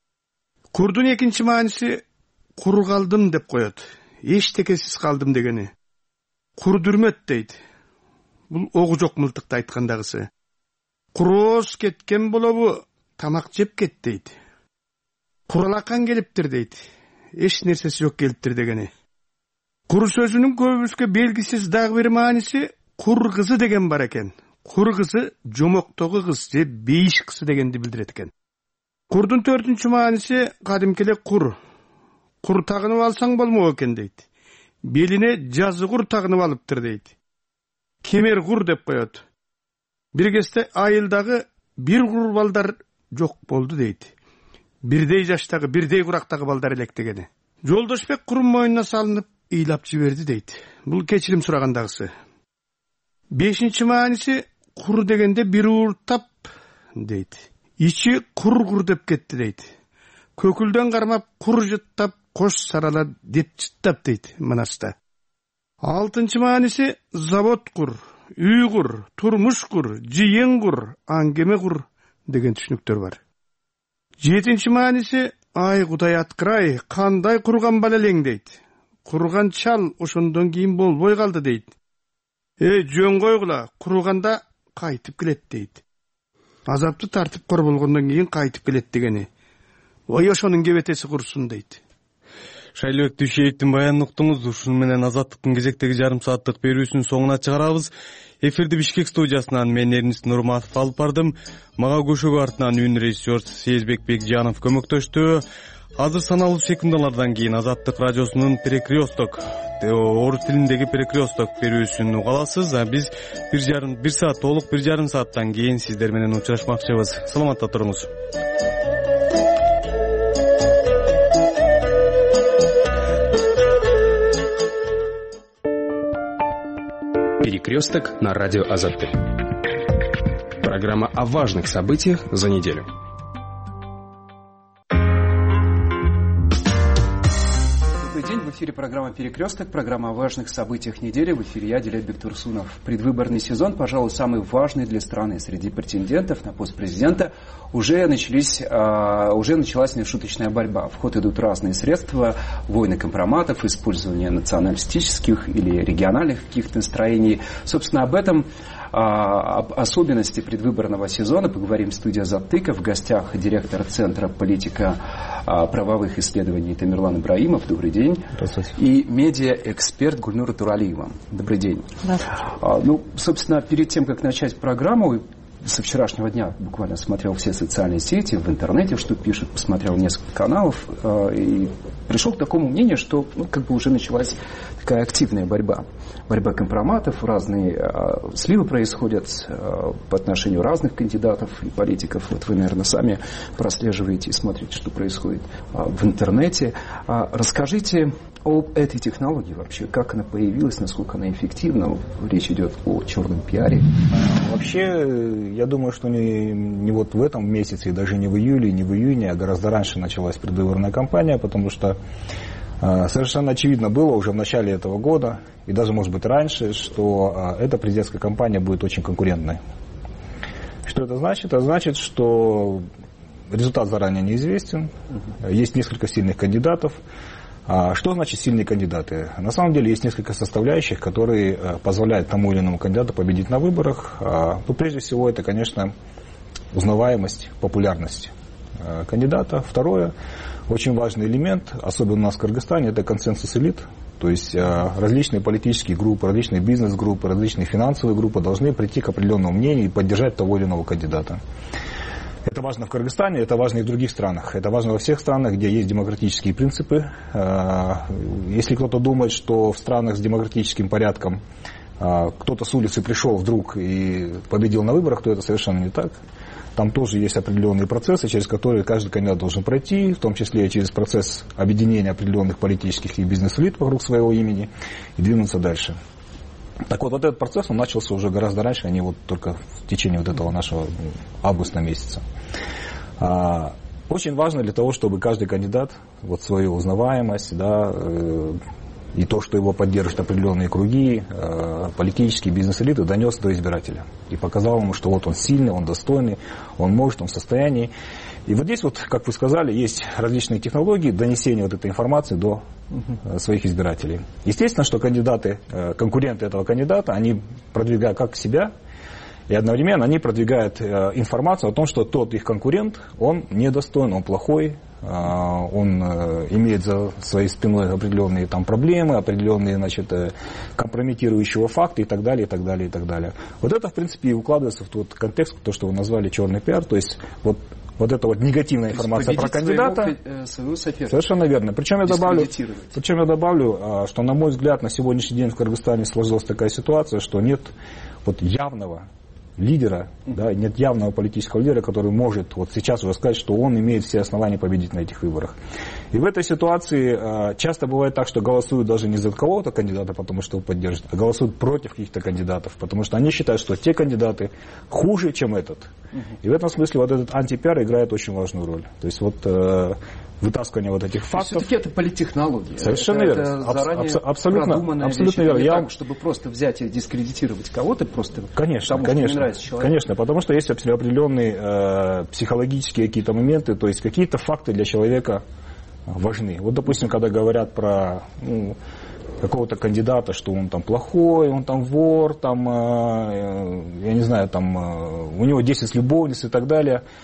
Курдун экинчи мааниси кур калдым деп коет. Эчтекесиз калдым дегени. Кур дүрмөт дейт. Бул огу жок мылтыкты айткандагысы. Курооз кеткен болобу, тамак жеп кет дейт. Куралакан келиптир дейт. Эч нерсеси жок келиптир дегени. Кур сөзүнүн көбүбүзгө белгисиз дагы бир мааниси кур кызы деген бар экен. Кур кызы жомоктогу кыз же бейиш кызы дегенди билдирет экен. Курдун төртүнчү мааниси кадимки эле кур. Кур тагынып алсаң болмок экен дейт. Белине жазы кур тагынып алыптыр дейт. Кемер кур деп коет. Бир кезде айылдагы бир кур балдар жок болду дейт. Бирдей жаштагы, бирдей курактагы балдар элек дегени. Жолдошбек курун мойнуна салынып ыйлап жиберди дейт. Бул кечирим сурагандагысы. Бешинчи мааниси кур дегенде бир ууртап дейт. Ичи кур деп кетти дейт. Көкүлдөн кармап кур жыттап кош сарала деп жыттап дейт Манаста. Алтынчы мааниси завод кур, үй кур, турмуш кур, жыйын кур, аңгеме кур деген түшүнүктөр бар. Жетинчи мааниси ай Кудай аткырай, кандай курган бала элең дейт. Курган чал ошондон кийин болбой калды дейт. Жөн койгула, курганда кайтып келет дейт. Азапты тартып кор болгондон кийин кайтып келет дегени. Ой ошонун кебетеси курсун дейт. Шайлообек Дүйшеевдин баянын уктуңуз. Ушуну менен Азаттыктын кезектеги жарым сааттык берүүсүнүн соңуна чыгарабыз. Эфирди Бишкек студиясынан мен Эрнис Нурматов алып бардым. Мага көшөгө артынан үн режиссер Сезбек Бекжанов көмөктөштү. Азыр саналуу секундалардан кийин Азаттык радиосунун перекресток, орус тилиндеги перекресток берүүсүн уга аласыз. Биз бир саат, толук 1,5 сааттан кийин сиздер менен учурашмакчыбыз. Саламатта туруңуз. Перекресток на радио Азаттык. Программа о важных событиях за неделю. В эфире программа «Перекресток», программа о важных событиях недели. В эфире я, Дилет Бектурсунов. Предвыборный сезон, пожалуй, самый важный для страны. Среди претендентов на пост президента уже началась нешуточная борьба. В ход идут разные средства, войны компроматов, использование националистических или региональных каких-то настроений. Собственно, об этом, об особенности предвыборного сезона поговорим в студии Азаттыка. В гостях директор Центра политико-правовых исследований Тамерлан Ибраимов. Добрый день. Здравствуйте. И медиа-эксперт Гульнура Туралиева. Добрый день. Здравствуйте. Собственно, перед тем, как начать программу, со вчерашнего дня буквально смотрел все социальные сети, в интернете, что пишут, посмотрел несколько каналов и пришел к такому мнению, что уже началась такая активная борьба. Борьба компроматов, разные сливы происходят по отношению разных кандидатов и политиков. Вот вы, наверное, сами прослеживаете и смотрите, что происходит в интернете. Расскажите об этой технологии вообще, как она появилась, насколько она эффективна. Речь идет о черном пиаре. Вообще, я думаю, что не вот в этом месяце, и даже не в июле, не в июне, а гораздо раньше началась предвыборная кампания, потому что совершенно очевидно было уже в начале этого года, и даже, может быть, раньше, что эта президентская кампания будет очень конкурентной. Что это значит? Это значит, что результат заранее неизвестен, есть несколько сильных кандидатов. Что значит сильные кандидаты? На самом деле есть несколько составляющих, которые позволяют тому или иному кандидату победить на выборах. Прежде всего, это, конечно, узнаваемость, популярность кандидата. Второе, очень важный элемент, особенно у нас в Кыргызстане, это консенсус элит. То есть различные политические группы, различные бизнес-группы, различные финансовые группы должны прийти к определенному мнению и поддержать того или иного кандидата. Это важно в Кыргызстане, это важно и в других странах. Это важно во всех странах, где есть демократические принципы. Если кто-то думает, что в странах с демократическим порядком кто-то с улицы пришел вдруг и победил на выборах, то это совершенно не так. Там тоже есть определенные процессы, через которые каждый кандидат должен пройти, в том числе и через процесс объединения определенных политических и бизнес-элит вокруг своего имени и двинуться дальше. Так вот этот процесс, он начался уже гораздо раньше, а не вот только в течение вот этого нашего августа месяца. Очень важно для того, чтобы каждый кандидат вот свою узнаваемость, и то, что его поддержат определенные круги, политические бизнес-элиты, донес до избирателя. И показал ему, что вот он сильный, он достойный, он может, он в состоянии. И вот здесь, вот, как вы сказали, есть различные технологии донесения вот этой информации до своих избирателей. Естественно, что кандидаты, конкуренты этого кандидата, они продвигают как себя, и одновременно они продвигают информацию о том, что тот их конкурент, он недостоин, он плохой, он имеет за своей спиной определенные там проблемы, определенные, компрометирующие факты и так далее, и так далее, и так далее. Вот это, в принципе, и укладывается в тот контекст, то, что вы назвали черный пиар, то есть вот эта вот негативная информация про кандидата. Своего соперника. Совершенно верно. Причем я добавлю, что, на мой взгляд, на сегодняшний день в Кыргызстане сложилась такая ситуация, что нет вот явного лидера, нет явного политического лидера, который может вот сейчас уже сказать, что он имеет все основания победить на этих выборах. И в этой ситуации часто бывает так, что голосуют даже не за кого-то кандидата, потому что его поддержат, а голосуют против каких-то кандидатов, потому что они считают, что те кандидаты хуже, чем этот. И в этом смысле вот этот антипиар играет очень важную роль. То есть вот вытаскивание вот этих фактов. Все-таки это политтехнология. Совершенно верно. Это заранее продуманная вещь. Верно. Не так, чтобы просто взять и дискредитировать кого-то просто. Конечно, потому что есть определенные психологические какие-то моменты, то есть какие-то факты для человека важны. Вот, допустим, когда говорят про какого-то кандидата, что он там плохой, он там вор, там, я не знаю, там, у него 10 любовниц и так далее.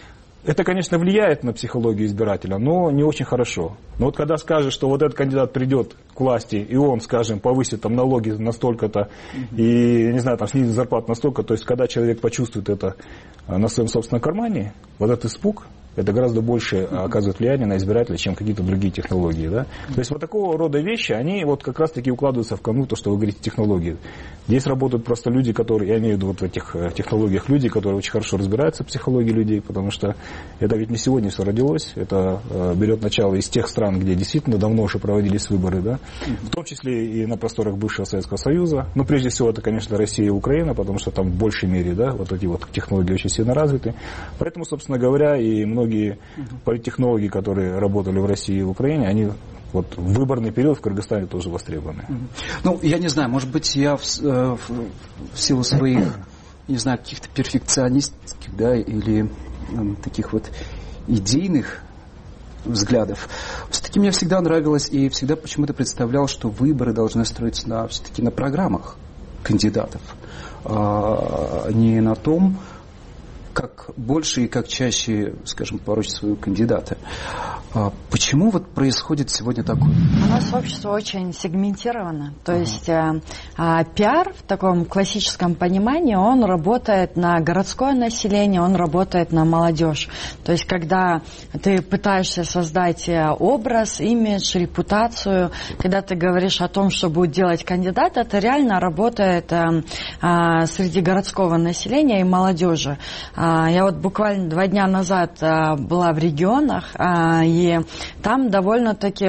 Это, конечно, влияет на психологию избирателя, но не очень хорошо. Но вот когда скажешь, что вот этот кандидат придет к власти, и он, скажем, повысит там налоги настолько-то, и, не знаю, там снизит зарплату настолько, то есть когда человек почувствует это на своем собственном кармане, вот этот испуг, это гораздо больше оказывает влияние на избирателя, чем какие-то другие технологии. Да? То есть вот такого рода вещи, они вот как раз-таки укладываются в канву, то, что вы говорите, технологии. Здесь работают просто люди, которые, я имею в виду вот в этих технологиях, люди, которые очень хорошо разбираются в психологии людей, потому что это ведь не сегодня все родилось, это берет начало из тех стран, где действительно давно уже проводились выборы, да? В том числе и на просторах бывшего Советского Союза. Ну, прежде всего, это, конечно, Россия и Украина, потому что там в большей мере, да, вот эти вот технологии очень сильно развиты. Поэтому, собственно говоря, и многие политтехнологи, которые работали в России и в Украине, они вот в выборный период в Кыргызстане тоже востребованы. Ну, я не знаю, может быть, я в силу своих, не знаю, каких-то перфекционистских, да, или таких вот идейных взглядов. Все-таки мне всегда нравилось и всегда почему-то представлял, что выборы должны строиться все-таки на программах кандидатов, не на том, как больше и как чаще, скажем, порочить своего кандидата. Почему вот происходит сегодня такое? У нас общество очень сегментировано. То есть пиар в таком классическом понимании, он работает на городское население, он работает на молодежь. То есть когда ты пытаешься создать образ, имидж, репутацию, когда ты говоришь о том, что будет делать кандидат, это реально работает среди городского населения и молодежи. Я вот буквально 2 дня назад была в регионах, и там довольно-таки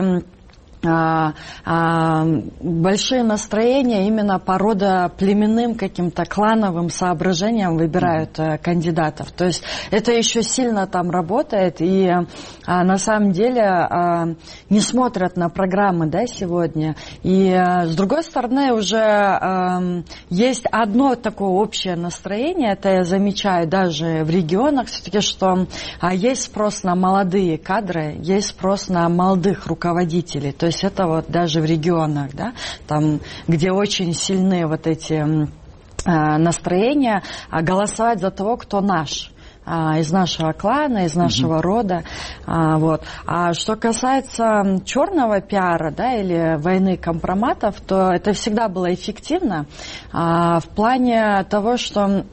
большие настроения именно по родоплеменным каким-то клановым соображениям выбирают кандидатов. То есть это еще сильно там работает, и на самом деле не смотрят на программы, да, сегодня. И с другой стороны уже есть одно такое общее настроение, это я замечаю даже в регионах все-таки, что есть спрос на молодые кадры, есть спрос на молодых руководителей. То есть это вот даже в регионах, да, там, где очень сильны вот эти настроения, голосовать за того, кто наш. Из нашего клана, из нашего рода. Вот. А что касается черного пиара, да, или войны компроматов, то это всегда было эффективно в плане того, что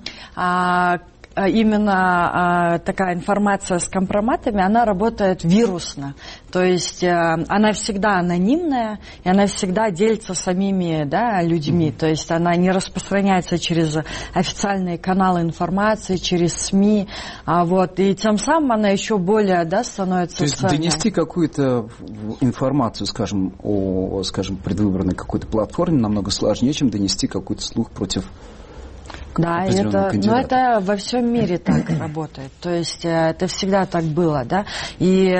именно такая информация с компроматами, она работает вирусно. То есть она всегда анонимная, и она всегда делится самими, да, людьми. То есть она не распространяется через официальные каналы информации, через СМИ. Вот, и тем самым она еще более, да, становится... То есть донести какую-то информацию, скажем, о, скажем, предвыборной какой-то платформе намного сложнее, чем донести какой-то слух против... Да, это во всем мире так работает. То есть это всегда так было, да. И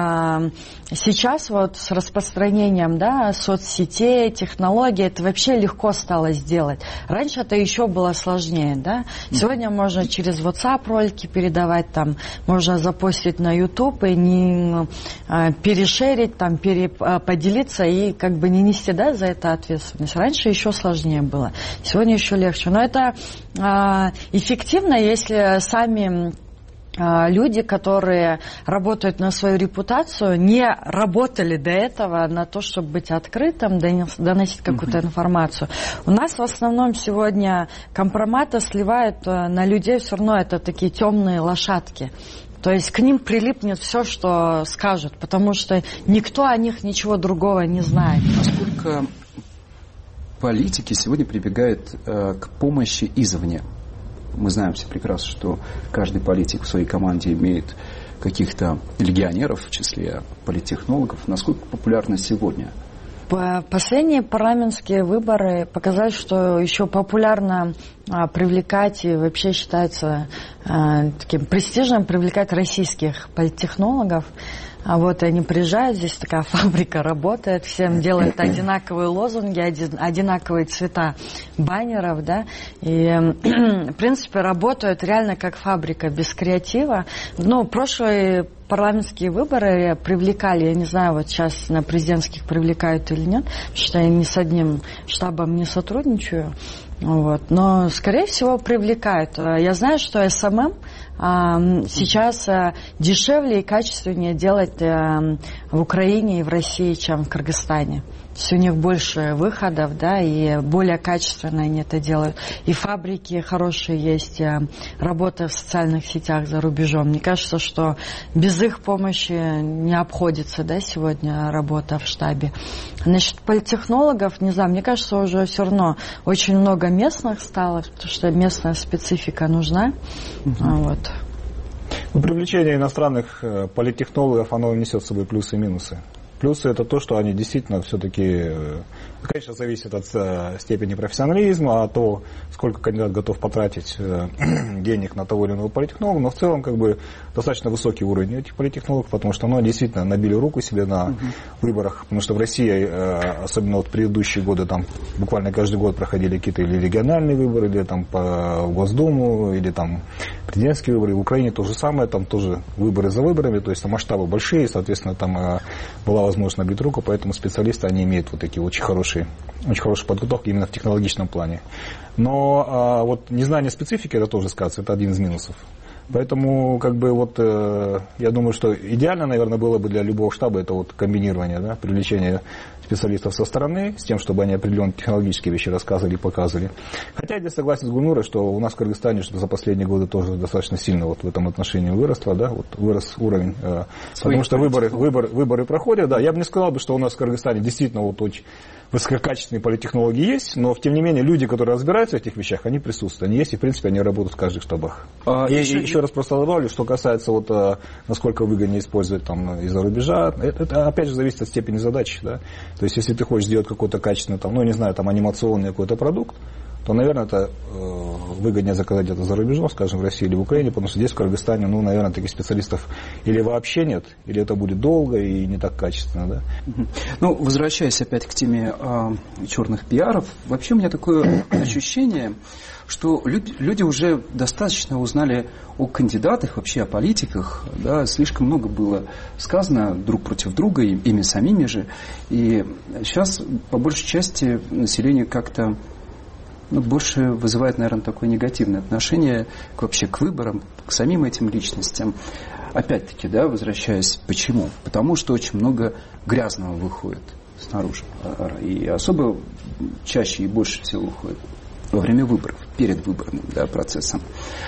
сейчас вот с распространением, да, соцсетей, технологий, это вообще легко стало сделать. Раньше это еще было сложнее, да. Сегодня можно через WhatsApp ролики передавать, там, можно запостить на YouTube и не перешерить, там, поделиться и как бы не нести, да, за это ответственность. Раньше еще сложнее было, сегодня еще легче. Но это эффективно, если сами люди, которые работают на свою репутацию, не работали до этого на то, чтобы быть открытым, доносить какую-то информацию. У нас в основном сегодня компроматы сливают на людей, все равно это такие темные лошадки. То есть к ним прилипнет все, что скажут, потому что никто о них ничего другого не знает. Насколько политики сегодня прибегают к помощи извне? Мы знаем все прекрасно, что каждый политик в своей команде имеет каких-то легионеров, в числе политтехнологов. Насколько популярны сегодня? Последние парламентские выборы показали, что еще популярно привлекать и вообще считается таким престижным привлекать российских политтехнологов. А вот они приезжают, здесь такая фабрика работает, всем делают одинаковые лозунги, одинаковые цвета баннеров, да, и, в принципе, работают реально как фабрика, без креатива. Ну, прошлый парламентские выборы привлекали, я не знаю, вот сейчас на президентских привлекают или нет, потому что я ни с одним штабом не сотрудничаю. Вот. Но, скорее всего, привлекают. Я знаю, что СММ сейчас дешевле и качественнее делать в Украине и в России, чем в Кыргызстане. То есть у них больше выходов, да, и более качественно они это делают. И фабрики хорошие есть, работа в социальных сетях за рубежом. Мне кажется, что без их помощи не обходится, да, сегодня работа в штабе. Насчет политтехнологов, не знаю, мне кажется, уже все равно очень много местных стало, потому что местная специфика нужна. Вот. Привлечение иностранных политтехнологов, оно несет с собой плюсы и минусы. Плюсы это то, что они действительно все-таки, конечно, зависит от степени профессионализма, от того, сколько кандидат готов потратить денег на того или иного политтехнолога, но в целом как бы достаточно высокий уровень этих политтехнологов, потому что действительно набили руку себе на выборах, потому что в России, особенно вот предыдущие годы, там буквально каждый год проходили какие-то или региональные выборы, или там по Госдуму, или там президентские выборы. В Украине то же самое, там тоже выборы за выборами, то есть там масштабы большие, соответственно, там была возможность набить руку, поэтому специалисты, они имеют вот такие очень хорошие подготовки именно в технологичном плане. Но вот незнание специфики, это тоже сказать, это один из минусов. Поэтому, как бы, вот, я думаю, что идеально, наверное, было бы для любого штаба это вот комбинирование, да, привлечение специалистов со стороны, с тем, чтобы они определенные технологические вещи рассказывали и показывали. Хотя я здесь согласен с Гульнурой, что у нас в Кыргызстане что за последние годы тоже достаточно сильно вот в этом отношении выросло, да, вот вырос уровень, потому что выборы проходят, да. Я бы не сказал, что у нас в Кыргызстане действительно вот очень высококачественные политтехнологии есть, но, тем не менее, люди, которые разбираются в этих вещах, они присутствуют, они есть, и, в принципе, они работают в каждых штабах. Еще раз просто добавлю, что касается вот, насколько выгоднее использовать там из-за рубежа, это опять же зависит от степени задачи, да. То есть, если ты хочешь сделать какой-то качественный, там, ну, не знаю, там, анимационный какой-то продукт, то, наверное, это выгоднее заказать где-то за рубежом, скажем, в России или в Украине, потому что здесь, в Кыргызстане, ну, наверное, таких специалистов или вообще нет, или это будет долго и не так качественно, да. Ну, возвращаясь опять к теме черных пиаров, вообще у меня такое ощущение, что люди уже достаточно узнали о кандидатах, вообще о политиках, да, слишком много было сказано друг против друга, ими самими же, и сейчас, по большей части, население как-то больше вызывает, наверное, такое негативное отношение вообще к выборам, к самим этим личностям. Опять-таки, да, возвращаясь, почему? Потому что очень много грязного выходит снаружи. И особо чаще и больше всего выходит во время выборов, перед выборным, да, процессом.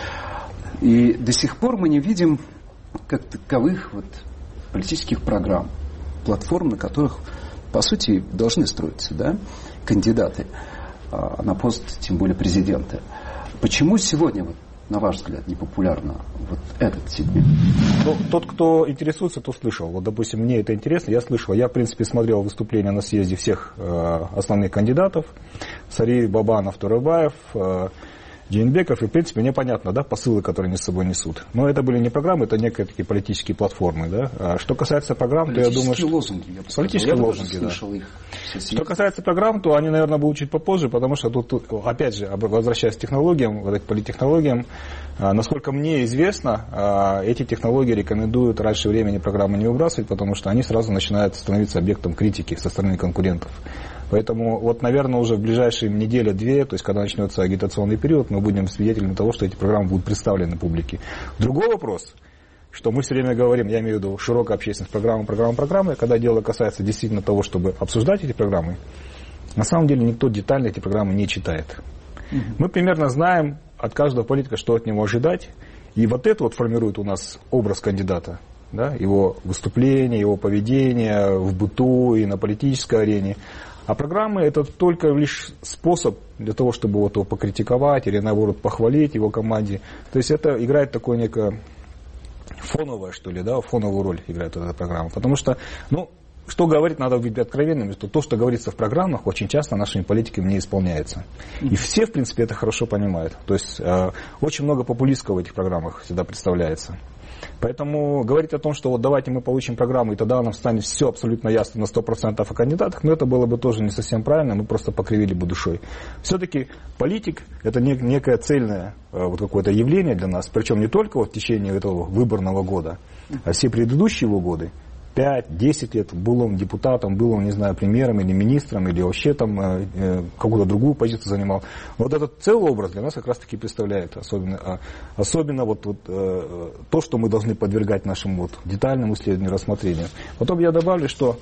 И до сих пор мы не видим как таковых вот политических программ, платформ, на которых, по сути, должны строиться, да, кандидаты на пост, тем более президента. Почему сегодня, вот, на ваш взгляд, непопулярно вот этот сегмент? Ну, тот, кто интересуется, то слышал. Вот, допустим, мне это интересно, я слышал. Я, в принципе, смотрел выступления на съезде всех основных кандидатов. Сариев, Бабанов, Турыбаев, Джейнбеков, и, в принципе, мне понятно, да, посылы, которые они с собой несут. Но это были не программы, это некие такие политические платформы, да. А что касается программ, то я думаю, что... Политические лозунги, да. Что касается программ, то они, наверное, будут чуть попозже, потому что тут опять же, возвращаясь к технологиям, вот к политтехнологиям, насколько мне известно, эти технологии рекомендуют раньше времени программы не выбрасывать, потому что они сразу начинают становиться объектом критики со стороны конкурентов. Поэтому, вот, наверное, уже в ближайшие неделю-две, то есть, когда начнется агитационный период, мы будем свидетелями того, что эти программы будут представлены публике. Другой вопрос, что мы все время говорим, я имею в виду широкая общественность, программы, когда дело касается действительно того, чтобы обсуждать эти программы, на самом деле никто детально эти программы не читает. Мы примерно знаем от каждого политика, что от него ожидать, и вот это вот формирует у нас образ кандидата, да, его выступление, его поведение в быту и на политической арене. А программы это только лишь способ для того, чтобы вот его покритиковать или наоборот похвалить его команде. То есть это играет такое некое фоновое, что ли, да, фоновую роль играет эта программа. Потому что, ну, что говорить, надо быть откровенными, что то, что говорится в программах, очень часто нашими политиками не исполняется. И все, в принципе, это хорошо понимают. То есть очень много популистского в этих программах всегда представляется. Поэтому говорить о том, что вот давайте мы получим программу, и тогда нам станет все абсолютно ясно на 100% о кандидатах, но это было бы тоже не совсем правильно, мы просто покривили бы душой. Все-таки политик – это некое цельное вот какое-то явление для нас, причем не только вот в течение этого выборного года, а все предыдущие его годы. 5-10 лет был он депутатом, был он, не знаю, премьером или министром, или вообще там какую-то другую позицию занимал. Вот этот целый образ для нас как раз-таки представляет особенно вот то, что мы должны подвергать нашему вот детальному исследованию, рассмотрению. Потом я добавлю, что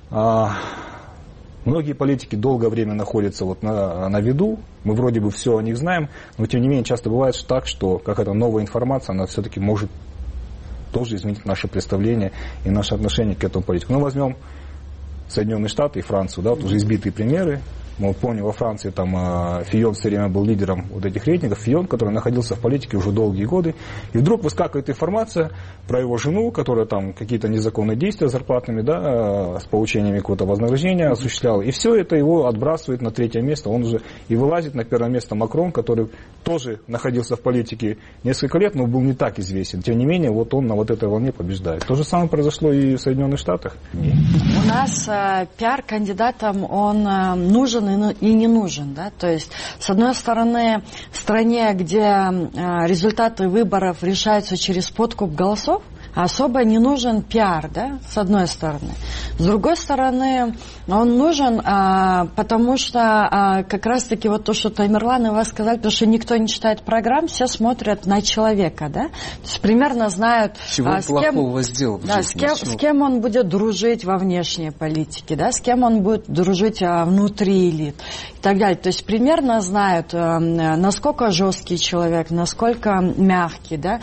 многие политики долгое время находятся вот на виду, мы вроде бы все о них знаем, но тем не менее часто бывает так, что какая-то новая информация, она все-таки может тоже изменить наше представление и наше отношение к этому политику. Ну, возьмем Соединенные Штаты и Францию, да, вот уже избитые примеры. Мы помним, во Франции там Фион все время был лидером вот этих рейтингов. Фион, который находился в политике уже долгие годы. И вдруг выскакивает информация про его жену, которая там какие-то незаконные действия зарплатными, да, с получением какого-то вознаграждения осуществляла. И все это его отбрасывает на третье место. Он уже и вылазит на первое место Макрон, который тоже находился в политике несколько лет, но был не так известен. Тем не менее, вот он на вот этой волне побеждает. То же самое произошло и в Соединенных Штатах. У нас пиар кандидатам, он нужен и не нужен, да, то есть, с одной стороны, в стране, где результаты выборов решаются через подкуп голосов, особо не нужен пиар, да, с одной стороны. С другой стороны, он нужен, потому что как раз-таки вот то, что Тамерлан и вас сказали, потому что никто не читает программ, все смотрят на человека, да, то есть примерно знают, чего плохого сделал в жизни, с кем он будет дружить во внешней политике, да, с кем он будет дружить внутри элит и так далее. То есть примерно знают, насколько жесткий человек, насколько мягкий, да,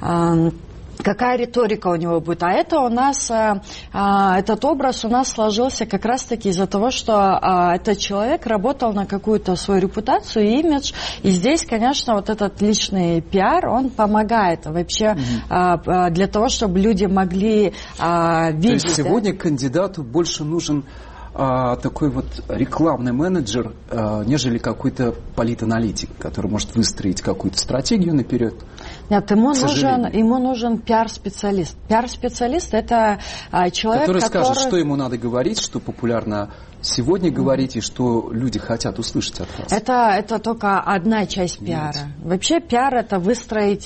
какая риторика у него будет. А это у нас, этот образ у нас сложился как раз-таки из-за того, что этот человек работал на какую-то свою репутацию, имидж. И здесь, конечно, вот этот личный пиар, он помогает вообще для того, чтобы люди могли видеть. То есть сегодня кандидату больше нужен такой вот рекламный менеджер, нежели какой-то политаналитик, который может выстроить какую-то стратегию наперед. Нет, ему нужен пиар-специалист. Пиар-специалист – это человек, который скажет, что ему надо говорить, что популярно сегодня говорить и что люди хотят услышать от вас. Это только одна часть пиара. Вообще пиар – это выстроить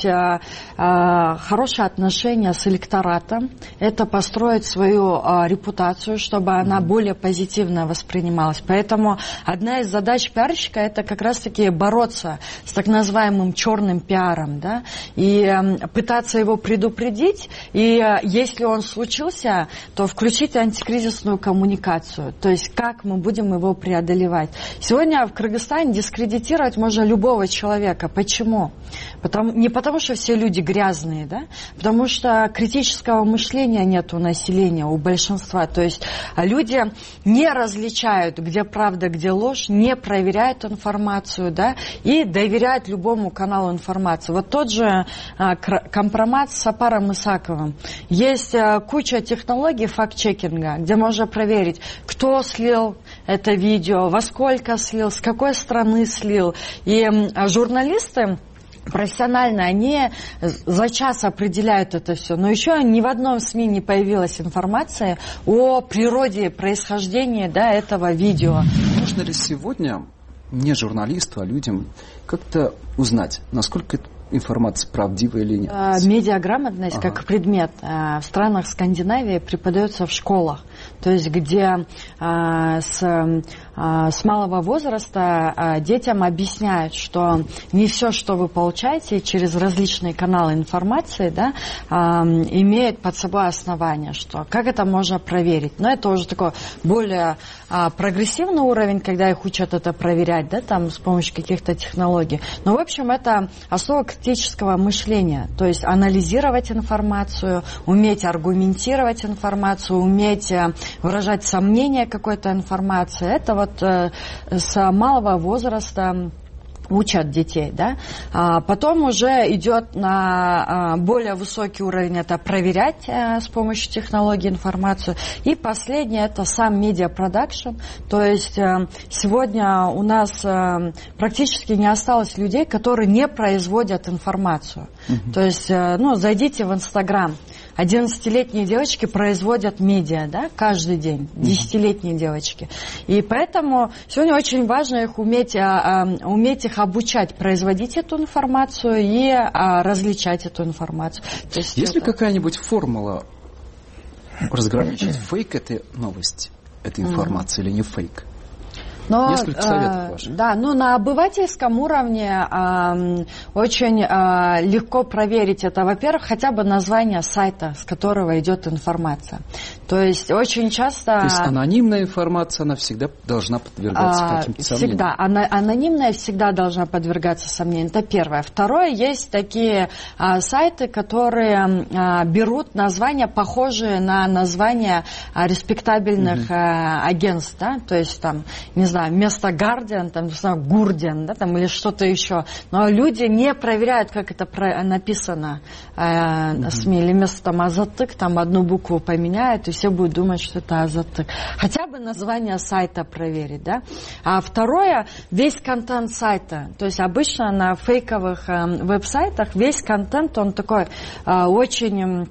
хорошие отношения с электоратом, это построить свою репутацию, чтобы она более позитивно воспринималась. Поэтому одна из задач пиарщика – это как раз-таки бороться с так называемым черным пиаром, да, и пытаться его предупредить, и если он случился, то включить антикризисную коммуникацию, то есть как мы будем его преодолевать. Сегодня в Кыргызстане дискредитировать можно любого человека. Почему? Не потому, что все люди грязные, да? Потому что критического мышления нет у населения, у большинства. То есть люди не различают, где правда, где ложь, не проверяют информацию, да, и доверяют любому каналу информации. Вот тот же компромат с Сапаром Исаковым. Есть куча технологий факт-чекинга, где можно проверить, кто слил это видео, во сколько слил, с какой страны слил. И журналисты профессионально, они за час определяют это все. Но еще ни в одном СМИ не появилась информация о природе, происхождении, да, этого видео. Можно ли сегодня не журналисту, а людям как-то узнать, насколько это информация правдивая или нет? Медиаграмотность как предмет в странах Скандинавии преподается в школах. То есть где с малого возраста детям объясняют, что не все, что вы получаете через различные каналы информации, да, имеет под собой основание, что как это можно проверить. Но это уже такой более прогрессивный уровень, когда их учат это проверять, да, там, с помощью каких-то технологий. Но, в общем, это основа критического мышления, то есть анализировать информацию, уметь аргументировать информацию, уметь выражать сомнения какой-то информации. Это вот с малого возраста учат детей, да. Потом уже идет на более высокий уровень, это проверять с помощью технологий информацию. И последнее, это сам медиапродакшн. То есть сегодня у нас практически не осталось людей, которые не производят информацию. То есть, зайдите в Инстаграм. 11-летние девочки производят медиа, да, каждый день, 10-летние девочки. И поэтому сегодня очень важно их уметь их обучать, производить эту информацию и различать эту информацию. Есть ли какая-нибудь формула разграничить, фейк это новость, эта информация или не фейк? Но, несколько советов ваших. Да, но на обывательском уровне очень легко проверить это. Во-первых, хотя бы название сайта, с которого идет информация. То есть очень часто... То есть анонимная информация, она всегда должна подвергаться каким-то сомнениям? Всегда. Анонимная всегда должна подвергаться сомнениям. Это первое. Второе, есть такие сайты, которые берут названия, похожие на названия респектабельных агентств. Да? То есть там, не знаю, вместо Guardian, там, Гурдиан, да, там, или что-то еще. Но люди не проверяют, как это написано СМИ. Или вместо там Азаттык, там одну букву поменяют, и все будут думать, что это Азаттык. Хотя бы название сайта проверить, да. А второе, весь контент сайта. То есть обычно на фейковых веб-сайтах весь контент, он такой очень...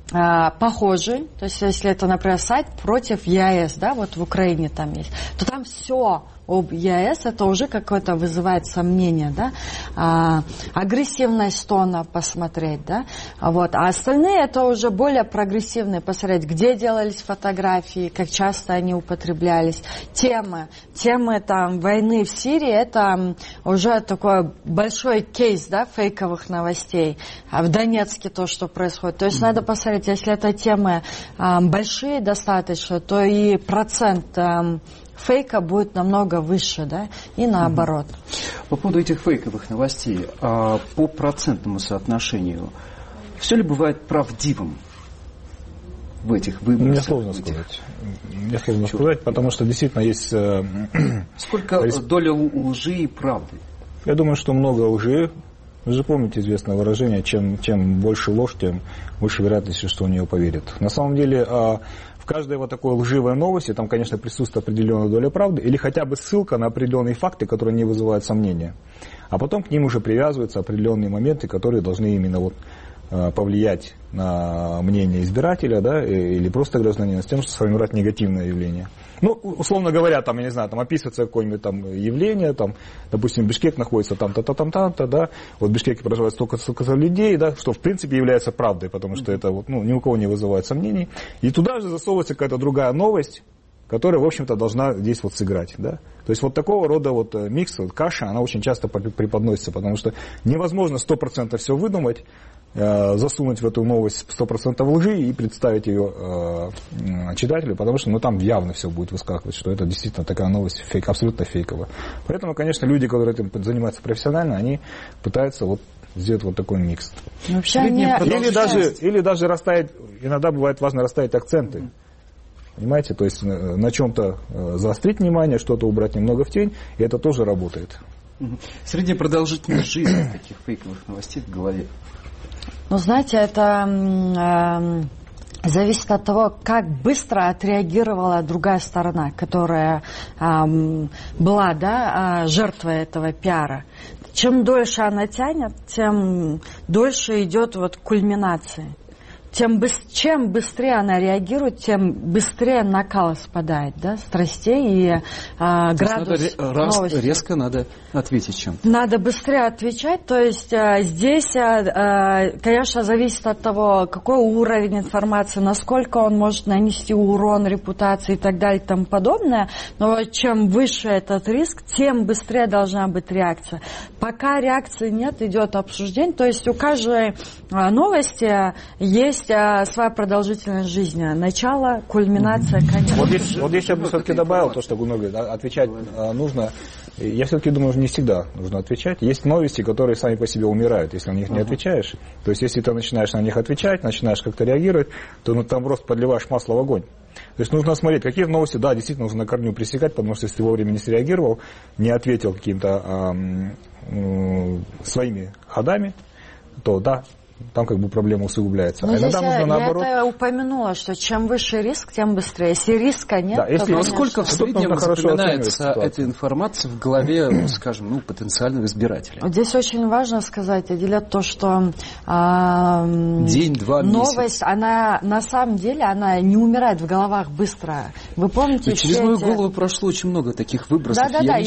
похожий, то есть если это, например, сайт против ЕАЭС, да, вот в Украине там есть, то там все об ЕАЭС, это уже какое-то вызывает сомнение, да, агрессивность тона посмотреть, да, вот, а остальные это уже более прогрессивные, посмотреть, где делались фотографии, как часто они употреблялись, темы там войны в Сирии, это уже такой большой кейс, да, фейковых новостей, в Донецке то, что происходит, то есть надо посмотреть, если это темы большие достаточно, то и процент фейка будет намного выше, да, и наоборот. По поводу этих фейковых новостей, по процентному соотношению, все ли бывает правдивым в этих выборах? Мне сложно сказать. Мне сложно сказать, потому что действительно есть... Сколько доля лжи и правды? Я думаю, что много лжи. Вы же помните известное выражение, чем больше ложь, тем выше вероятность, что в нее поверят. На самом деле... В каждой вот такой лживой новости там, конечно, присутствует определенная доля правды или хотя бы ссылка на определенные факты, которые не вызывают сомнения. А потом к ним уже привязываются определенные моменты, которые должны именно вот повлиять на мнение избирателя, да, или просто гражданина, с тем, чтобы сформировать негативное явление. Ну, условно говоря, там, я не знаю, там описывается какое-нибудь там явление, там, допустим, Бишкек находится там-то, да, вот в Бишкеке проживает столько людей, да, что в принципе является правдой, потому что это вот, ни у кого не вызывает сомнений. И туда же засовывается какая-то другая новость, которая, в общем-то, должна здесь вот сыграть, да. То есть вот такого рода вот микс, вот каша, она очень часто преподносится, потому что невозможно 100% все выдумать, засунуть в эту новость 100% лжи и представить ее читателю, потому что там явно все будет выскакивать, что это действительно такая новость абсолютно фейковая. Поэтому, конечно, люди, которые этим занимаются профессионально, они пытаются вот сделать вот такой микс. Или даже расставить, иногда бывает важно расставить акценты. Понимаете, то есть на чем-то заострить внимание, что-то убрать немного в тень, и это тоже работает. Средняя продолжительность жизни таких фейковых новостей в голове? Ну, знаете, это зависит от того, как быстро отреагировала другая сторона, которая была, да, жертвой этого пиара. Чем дольше она тянет, тем дольше идет вот кульминация. Чем быстрее она реагирует, тем быстрее накал спадает, да, страстей и градус новости. Резко надо ответить чем-то. Надо быстрее отвечать, то есть здесь, конечно, зависит от того, какой уровень информации, насколько он может нанести урон репутации и так далее и тому подобное, но чем выше этот риск, тем быстрее должна быть реакция. Пока реакции нет, идет обсуждение, то есть у каждой новости есть есть своя продолжительность жизни. Начало, кульминация, конец. Вот здесь я бы все-таки добавил то, что Гульнур говорит, отвечать нужно. Я все-таки думаю, не всегда нужно отвечать. Есть новости, которые сами по себе умирают, если на них не отвечаешь. То есть, если ты начинаешь на них отвечать, начинаешь как-то реагировать, то там просто подливаешь масло в огонь. То есть, нужно смотреть, какие новости, да, действительно нужно на корню пресекать, потому что если ты вовремя не среагировал, не ответил какими-то своими ходами, то да, там как бы проблема усугубляется. А иногда нужно наоборот. Я это упомянула, что чем выше риск, тем быстрее. Если риска нет, да, то... А сколько в среднем запоминается эта информация в голове, скажем, потенциального избирателя? Здесь очень важно сказать, отделять то, что день, два, новость, месяц. она на самом деле она не умирает в головах быстро. Вы помните? Через мою голову прошло очень много таких выбросов.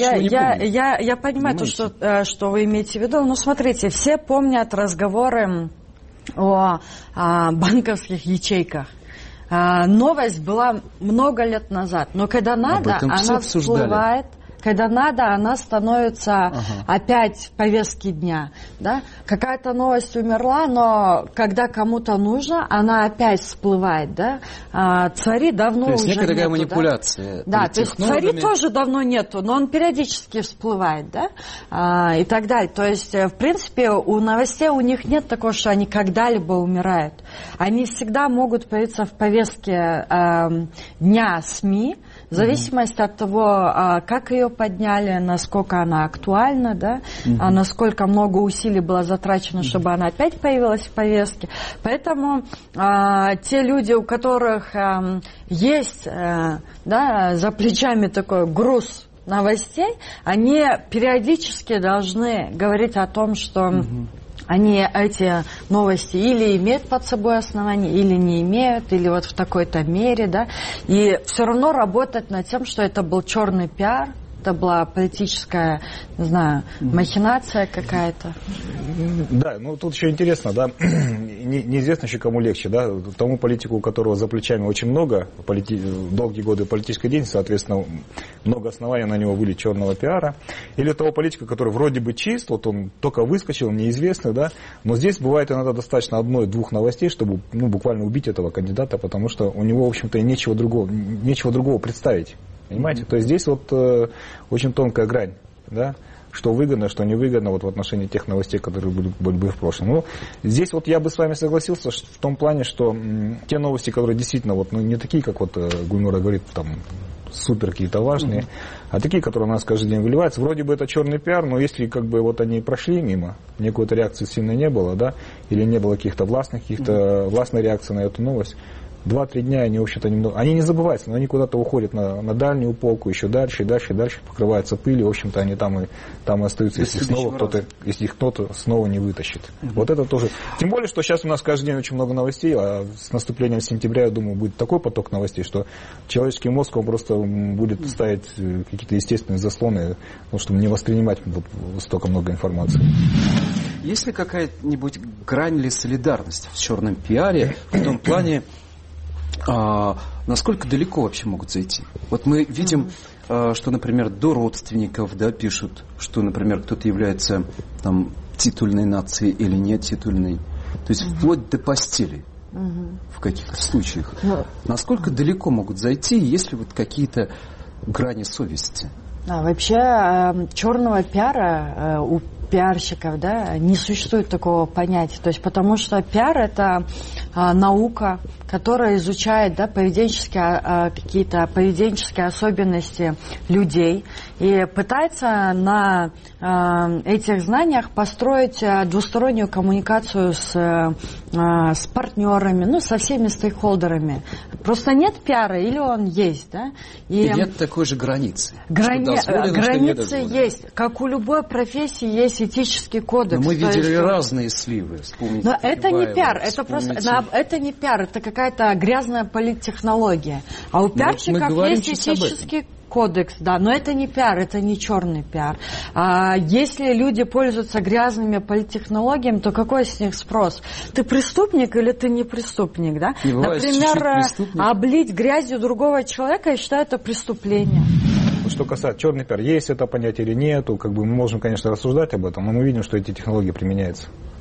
Я понимаю то, что вы имеете в виду. Но смотрите, все помнят разговоры о банковских ячейках. Новость была много лет назад, но когда надо, она всплывает. Когда надо, она становится опять в повестке дня. Да? Какая-то новость умерла, но когда кому-то нужно, она опять всплывает. Да? Цари давно уже нету. То есть некая такая манипуляция. Да, то есть цари тоже давно нету, но он периодически всплывает. Да? И так далее. То есть, в принципе, у новостей у них нет такого, что они когда-либо умирают. Они всегда могут появиться в повестке дня СМИ, в зависимости от того, как ее подняли, насколько она актуальна, да, насколько много усилий было затрачено, чтобы она опять появилась в повестке. Поэтому те люди, у которых есть за плечами такой груз новостей, они периодически должны говорить о том, что они эти новости или имеют под собой основание, или не имеют, или вот в такой-то мере, да, и все равно работать над тем, что это был черный пиар, это была политическая, не знаю, махинация какая-то. Да, тут еще интересно, да, неизвестно еще кому легче, да, тому политику, у которого за плечами очень много, долгие годы политической деятельности, соответственно, много оснований на него были черного пиара, или того политика, который вроде бы чист, вот он только выскочил, неизвестный, да, но здесь бывает иногда достаточно одной-двух новостей, чтобы, буквально убить этого кандидата, потому что у него, в общем-то, и нечего другого представить. Понимаете? То есть здесь очень тонкая грань, да, что выгодно, что невыгодно в отношении тех новостей, которые были в прошлом. Здесь я бы с вами согласился в том плане, что те новости, которые действительно не такие, как Гульнура говорит, там супер какие-то важные, а такие, которые у нас каждый день выливаются. Вроде бы это черный пиар, но если они прошли мимо, никакой-то реакции сильной не было, да, или не было каких-то властной реакции на эту новость, 2-3 дня они, в общем-то, немного... Они не забываются, но они куда-то уходят на дальнюю полку, еще дальше, и дальше, и дальше покрываются пылью. В общем-то, они там и остаются, если их кто-то снова не вытащит. Вот это тоже... Тем более, что сейчас у нас каждый день очень много новостей, а с наступлением сентября, я думаю, будет такой поток новостей, что человеческий мозг, он просто будет ставить какие-то естественные заслоны, чтобы не воспринимать столько много информации. Есть ли какая-нибудь грань или солидарность в черном пиаре в том плане, насколько далеко вообще могут зайти? Вот мы видим, что, например, до родственников пишут, что, например, кто-то является титульной нацией или не титульной. То есть вплоть до постели в каких-то случаях. Насколько далеко могут зайти, есть ли какие-то грани совести? Вообще черного пиара у пиарщиков, не существует такого понятия. То есть, потому что пиар — это наука, которая изучает какие-то поведенческие особенности людей и пытается на этих знаниях построить двустороннюю коммуникацию с партнерами, со всеми стейкхолдерами. Просто нет пиара или он есть, да? И нет такой же границы. Границы есть. Как у любой профессии есть этический кодекс. Но мы видели разные сливы. Но это не пиар, это не пиар, это какая-то грязная политтехнология. А у пиарщиков есть этический кодекс, но это не пиар, это не черный пиар. Если люди пользуются грязными политтехнологиями, то какой с них спрос? Ты преступник или ты не преступник, да? Например, облить грязью другого человека, я считаю, это преступление. Что касается черный пиар, есть это понятие или нет, мы можем, конечно, рассуждать об этом, но мы видим, что эти технологии применяются.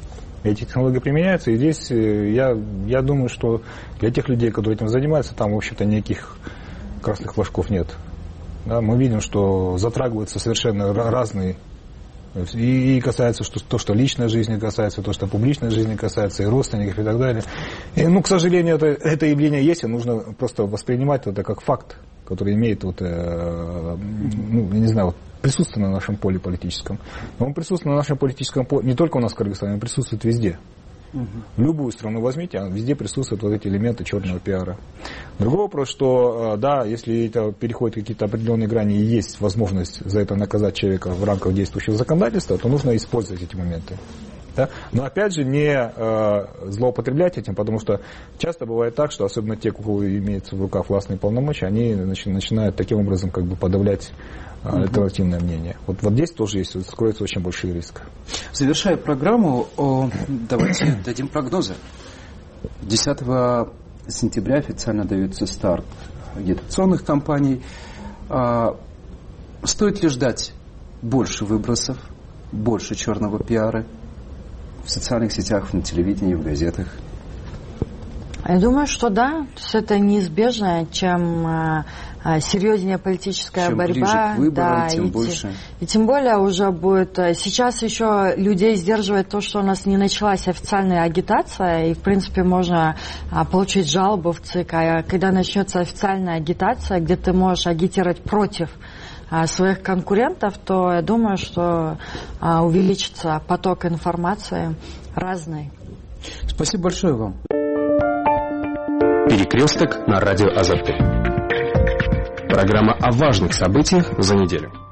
Эти технологии применяются, и здесь я думаю, что для тех людей, которые этим занимаются, там, в общем-то, никаких красных флажков нет. Да, мы видим, что затрагиваются совершенно разные, и касается то, что личной жизни касается, то, что публичной жизни касается, и родственников, и так далее. И, к сожалению, это явление есть, и нужно просто воспринимать это как факт, который имеет присутствие на нашем поле политическом. Но он присутствует на нашем политическом поле не только у нас в Кыргызстане, он присутствует везде. Любую страну возьмите, везде присутствуют эти элементы черного пиара. Другой вопрос, что если это переходит какие-то определенные грани и есть возможность за это наказать человека в рамках действующего законодательства, то нужно использовать эти моменты. Да? Но опять же не злоупотреблять этим, потому что часто бывает так, что особенно те, у кого имеются в руках властные полномочия, они начинают таким образом подавлять альтернативное мнение. Вот здесь тоже скроется очень большой риск. Завершая программу, давайте дадим прогнозы. 10 сентября официально дается старт агитационных кампаний. Стоит ли ждать больше выбросов, больше черного пиара в социальных сетях, на телевидении, в газетах? Я думаю, что да. То есть это неизбежно. Чем серьезнее политическая чем борьба, ближе к выборам, тем больше. И тем более уже будет... Сейчас еще людей сдерживает то, что у нас не началась официальная агитация, и, в принципе, можно получить жалобу в ЦИК. А когда начнется официальная агитация, где ты можешь агитировать против своих конкурентов, то я думаю, что увеличится поток информации разной. Спасибо большое вам. Перекресток на радио Азовты. Программа о важных событиях за неделю.